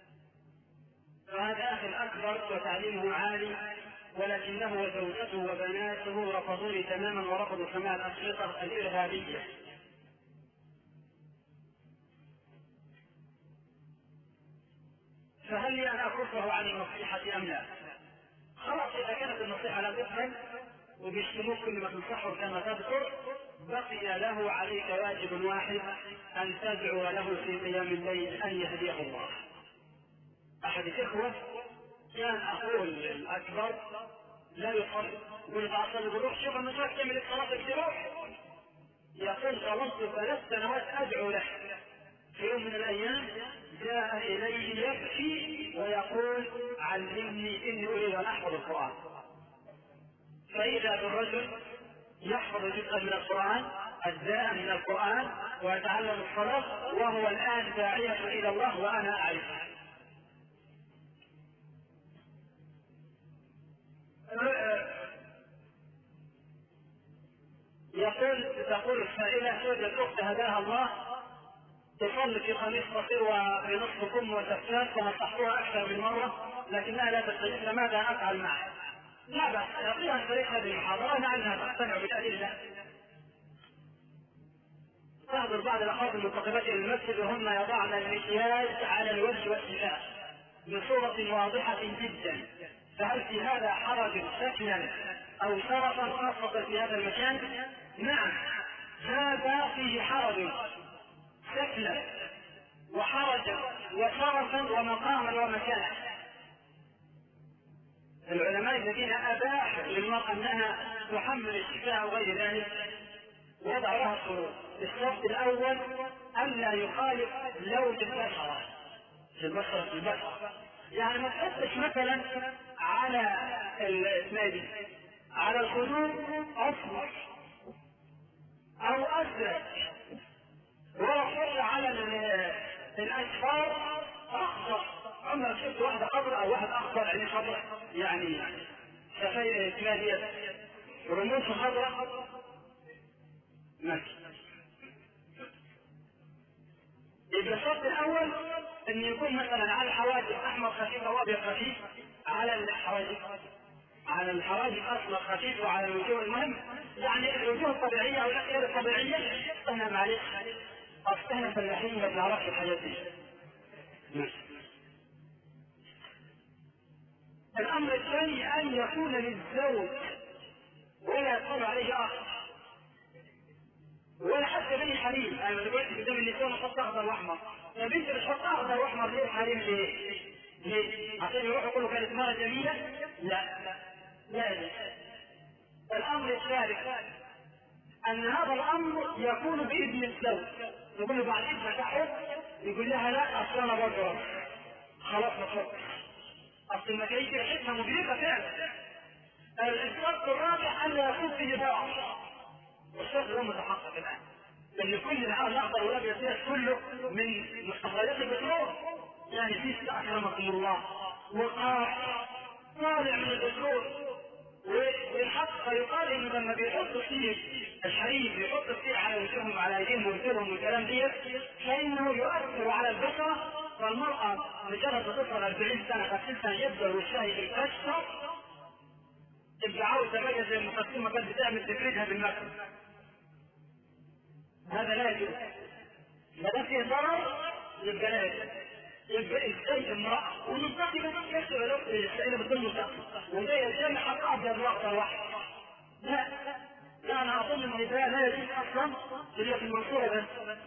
فهذا أخي الأكبر وتعليمه عالي، ولكنه وزوجته وبناته رفضوني تماما ورفضوا سماع الأشرطة الإرهابية. فهل لي أن أكفه عن النصيحة أم لا؟ خلاص، إذا كانت النصيحة لا تقبل وبيشتموك كل ما تنصحه كما تذكر، بقي له عليك واجب واحد، أن تدعو له في قيام الليل أن يهديه الله. أحد الإخوة كان أخوه الأكبر لا يصلي، يقول تعصل بروح شوف المشاكل تعمل الصلاة بروح، يقول ظلمت 3 سنوات أدعو له. في يوم من الأيام جاء إليه يبكي ويقول علمني إني أريد أن أحفظ القرآن. فإذا بالرجل يحفظ جزءا من القرآن، أجزاء من القرآن، ويتعلم الصلاة، وهو الآن داعية إلى الله وأنا أعرفه. تقول السائلة توجد أخت هداها الله تصلي في قميص قصير وفي نصف كم وسفاف، ونصحتها أكثر من مرة لكنها لا تستجيب، فماذا أفعل معها؟ لا بأس، أعطيها عن طريق هذه المحاضرة لعلها تقتنع بالأدلة. تحضر بعض الأخوات المنتقبات إلى المسجد وهن يضعن المكياج على الوجه والشفاه بصورة واضحة جدا، فهل في هذا حرج شكلا أو شرفا خاصة في هذا المكان؟ نعم، هذا فيه حرج شكلا وحرجا وشرفا ومقاما ومكانا. العلماء الذين أباحوا للمرأة أنها تحمل الشفاء وغير ذلك وضع لها شروط. الشرط الأول ألا يخالف لون البشرة، يعني ما تحطش مثلا على على الخدود أصفر أو أزرق، ولا على الأشفار أخضر. عمرك شفت واحدة خضراء أو واحد أخضر يعني خضراء، يعني شفايف اسمها رموش خضراء؟ ماشي. يبقى الشرط الأول أن يكون مثلا على الحواجب أحمر خفيف أو أبيض خفيف، على الحواجب أسمر خفيف، وعلى الوجوه المهم يعني الوجوه الطبيعية أو الأشياء الطبيعية. أنا معلش أصلنا فلاحين ما بنعرفش الحاجات دي. الأمر الثاني أن يكون للزوج ولا يكون عليه أخر ولا حتى بني حليم. أنا دلوقتي قدام النساء نحط أخضر وأحمر، فبنت بتحط أخضر وأحمر ليه حليم؟ ليه؟ عشان يروحوا يقولوا كانت مرة جميلة؟ لا. الأمر الثالث أن هذا الأمر يكون بإذن الزوج، يقول له بعد إذنك تحط، يقول لها لا أصل أنا بجرب، خلاص ما تحطش، أصل المكاييس ريحتها مدركة فعلا. الشرط الرابع أن لا يكون فيه ضعف، والشرط ده متحقق الآن، لأن كل العالم الأخضر والأبيض كله من مستقبلات البترول، يعني في أكرمكم الله وقاع طالع من البترول. والحق يقال انه لما بيحطوا فيه الحريم بيحطوا فيه على وجوههم وعلى ايديهم ورجلهم والكلام ديت، فانه يؤثر على البشره، فالمراه مجرد تصل 40 سنه 50 سنه يبدا وشها يتكسر، تبقى عاوزه بقى زي المقسمه كانت بتعمل تفريدها بالمكر. هذا لا يجوز، ما دام فيه ضرر يبقى لا يجوز. يبقى ازاي امرأة ومنطقة يكتب لو السائلة بتكون منطقة وجاية الجامعة حق أبيض وأخضر واحد؟ لا أنا اظن ان ده لا يجوز اصلا اللي في المنصوره ده.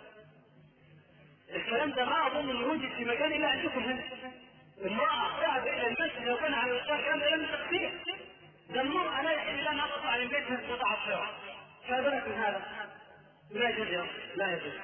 الكلام ده ما اظن انه يوجد في مكان الا عندكم هنا. المراه اخرجت الى المسجد لو كان على الاشار كان ده من تقصير. ده المراه لا يحل لها ان تطلع من بيتها قطع الصراع. فبالك من هذا؟ لا يجوز، لا يجوز.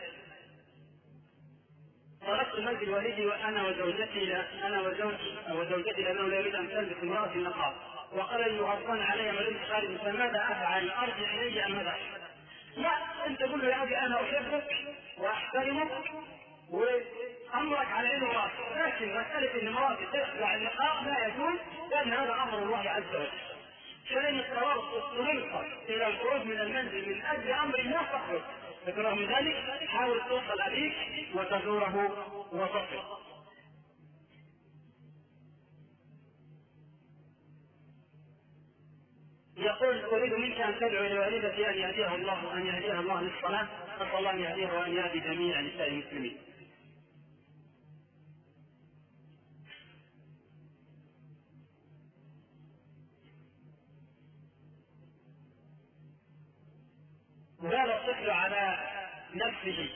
طلبت المسجد والدي وانا وزوجتي وزوجتي لانه لا يريد ان تلبس امراه النقاب، وقال لي يغضبان علي ملابس خارج، فماذا افعل؟ ارجع الي ام ماذا؟ لا، انت تقول له يا ابي انا احبك واحترمك وامرك على انه راسك، لكن مساله ان مراتي تخلع النقاب لا يجوز، لان هذا امر الله عز وجل. فإن اضطررت إلى الخروج من المنزل من أجل أمر لا تخرج، برغم ذلك حاول توصل أبيك وتزوره وتصل. يقول أريد منك أن تدعو لوالدتي أن يهديها الله للصلاة، أسأل الله أن يهديها وأن يهدي جميع نساء المسلمين. بال الطفل على نفسه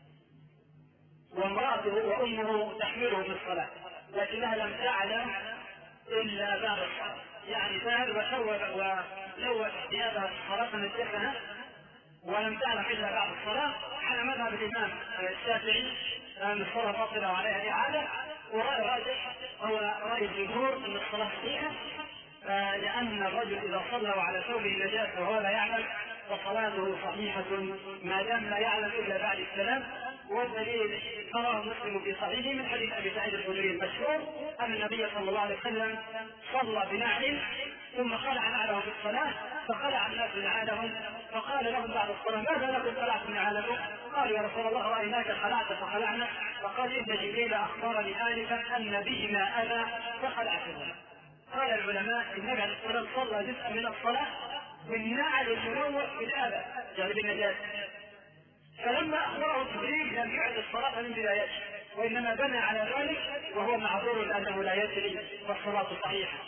وامرأته وأمه تحمله في الصلاة، لكنها لم تعلم إلا بعد الصلاة، يعني ذهب ولوت ثيابها في الصلاة فنزلها ولم تعلم إلا بعد الصلاة، على مذهب الإمام الشافعي أن الصلاة باطلة وعليها إعادة، ورأي راجح هو رأي الجمهور أن الصلاة صحيحة، لأن الرجل إذا صلى وعلى ثوبه نجاسة وهو لا يعلم فصلاته صحيحة ما دام لا يعلم إلا بعد السلام. والدليل رواه مسلم في صحيحه من حديث أبي سعيد الخدري المشهور أن النبي صلى الله عليه وسلم صلى بنعل ثم خلع نعله في الصلاة، فخلع الناس نعالهم فقال لهم بعد الصلاة ماذا لكم خلعتم نعالكم؟ قالوا يا رسول الله رأيناك خلعت فخلعنا، فقال إن جبريل أخبرني آنفا أن بهما أذى فخلعتهما. قال العلماء النبي عليه الصلاة والسلام صلى جزءا من الصلاة بالنعل الملوث بالآذى يعني بالنجاسة، فلما أخبره جبريل لم يعد الصلاة من بدايته وإنما بنى على ذلك وهو معذور لأنه لا يدري والصلاة صحيحة.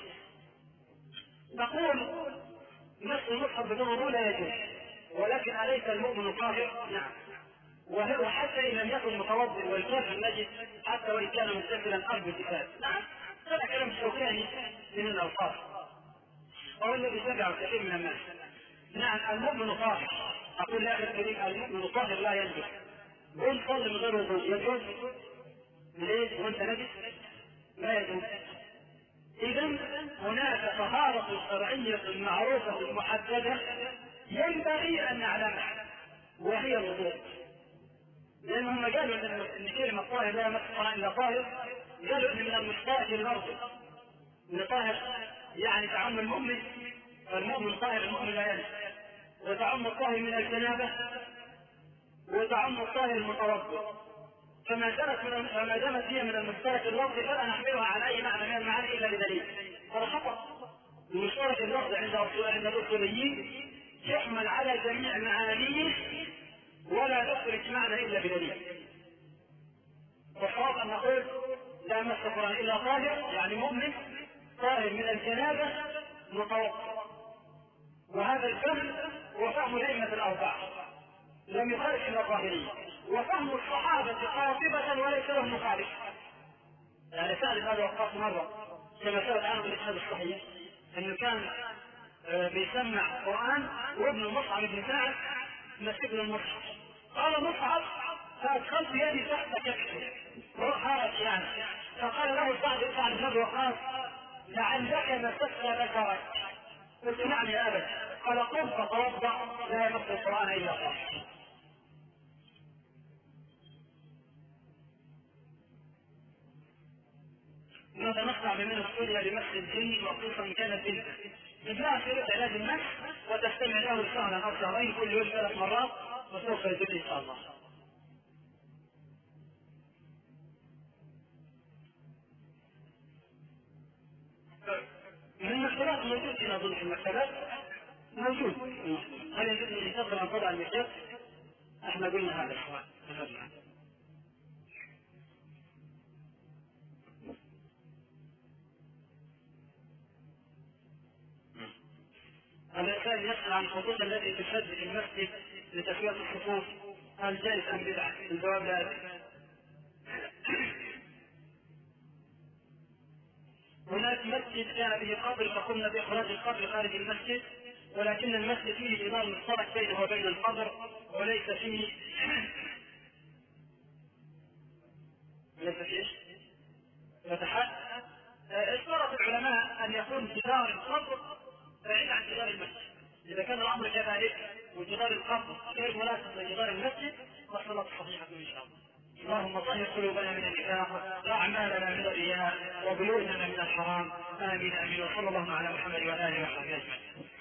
نقول نص المصحف بدون وضوء لا يجوز، ولكن أليس المؤمن طاهر؟ نعم، وحتى إن لم يكن متوضئ والكافر نجس حتى وإن كان متصلا أرض الكتاب، نعم، هذا كلام شوكاني من الألفاظ أو الذي تبع كثير من الناس. نعم المؤمن طاهر، أقول لأخي الكريم المؤمن طاهر لا ينجس، قل صل من غير وضوء يجوز؟ ليه وأنت نجس؟ لا يجوز. إذا هناك طهارة شرعية معروفة محددة ينبغي أن نعلمها وهي الوضوء، لأنهم قالوا إن كلمة طاهر لا يمسها إلا طاهر، قالوا إن من المشترك الأرض إن طاهر يعني تعم المؤمن، فالمؤمن طاهر المؤمن لا ينجس، وتعم الطاهر من الجنابة وتعم الطاهر المتوضئ، فما دامت هي من المشترك اللفظ فلا نحملها على اي معنى من المعاني الا بدليل. هذا خطا. المشترك اللفظ عند الاصوليين يحمل على جميع معانيه ولا نخرج معنى الا بدليل. والصواب ان نقول لا مس القران الا طاهر يعني مؤمن طاهر من الجنابه متوضئ، وهذا الفهم هو فهم الائمه الاربعه لم يخالف الا الظاهريه، وفهم الصحابه قاطبه وليس لهم مخالف. يعني سأل هذا وقاص مرة كما ثبت عنه الإسناد الصحيح انه كان بيسمع قرآن وابن مصعب بن سعد مسك له المصحف، قال مصعب فادخلت يدي تحت كتفه هارت يعني، فقال له سعد بن وقاص لعلك مسكت ذكرك، قلت نعم يا ابت، قال قم فتوضا لا يمس القرآن الا طاهر. ماذا نصنع بمن السوريا لمس الجن وخصوصا ان كانت بنت؟ تجمع شروط علاج المس وتستمع له شهرا او شهرين كل يوم 3 مرات وسوف يزول ان شاء الله. من المكتبات موجود فينا اظن في المكتبات موجود. هل يجوز ان يتصل عن طبع المكتب؟ احنا قلنا هذا السؤال. هذا الإنسان يسأل عن الخطوط التي تشد في المسجد لتسوية الصفوف هل جائز أم بدعة؟ الجواب لا أدري. هناك مسجد جاء به قبر فقمنا بإخراج القبر خارج المسجد، ولكن المسجد فيه جدار مشترك بينه وبين القبر وليس فيه فتحت. اشترط العلماء أن يكون جدار القبر بعيد عن جدار المسجد. إذا كان الأمر كذلك وجدار القبر غير مناسب لجدار المسجد فالصلاة صحيحة إن شاء الله. اللهم طهر قلوبنا من النفاق واعمالنا من الرياء وبيوتنا من الحرام. امين امين. وصلى الله على محمد وآله وصحبه اجمعين.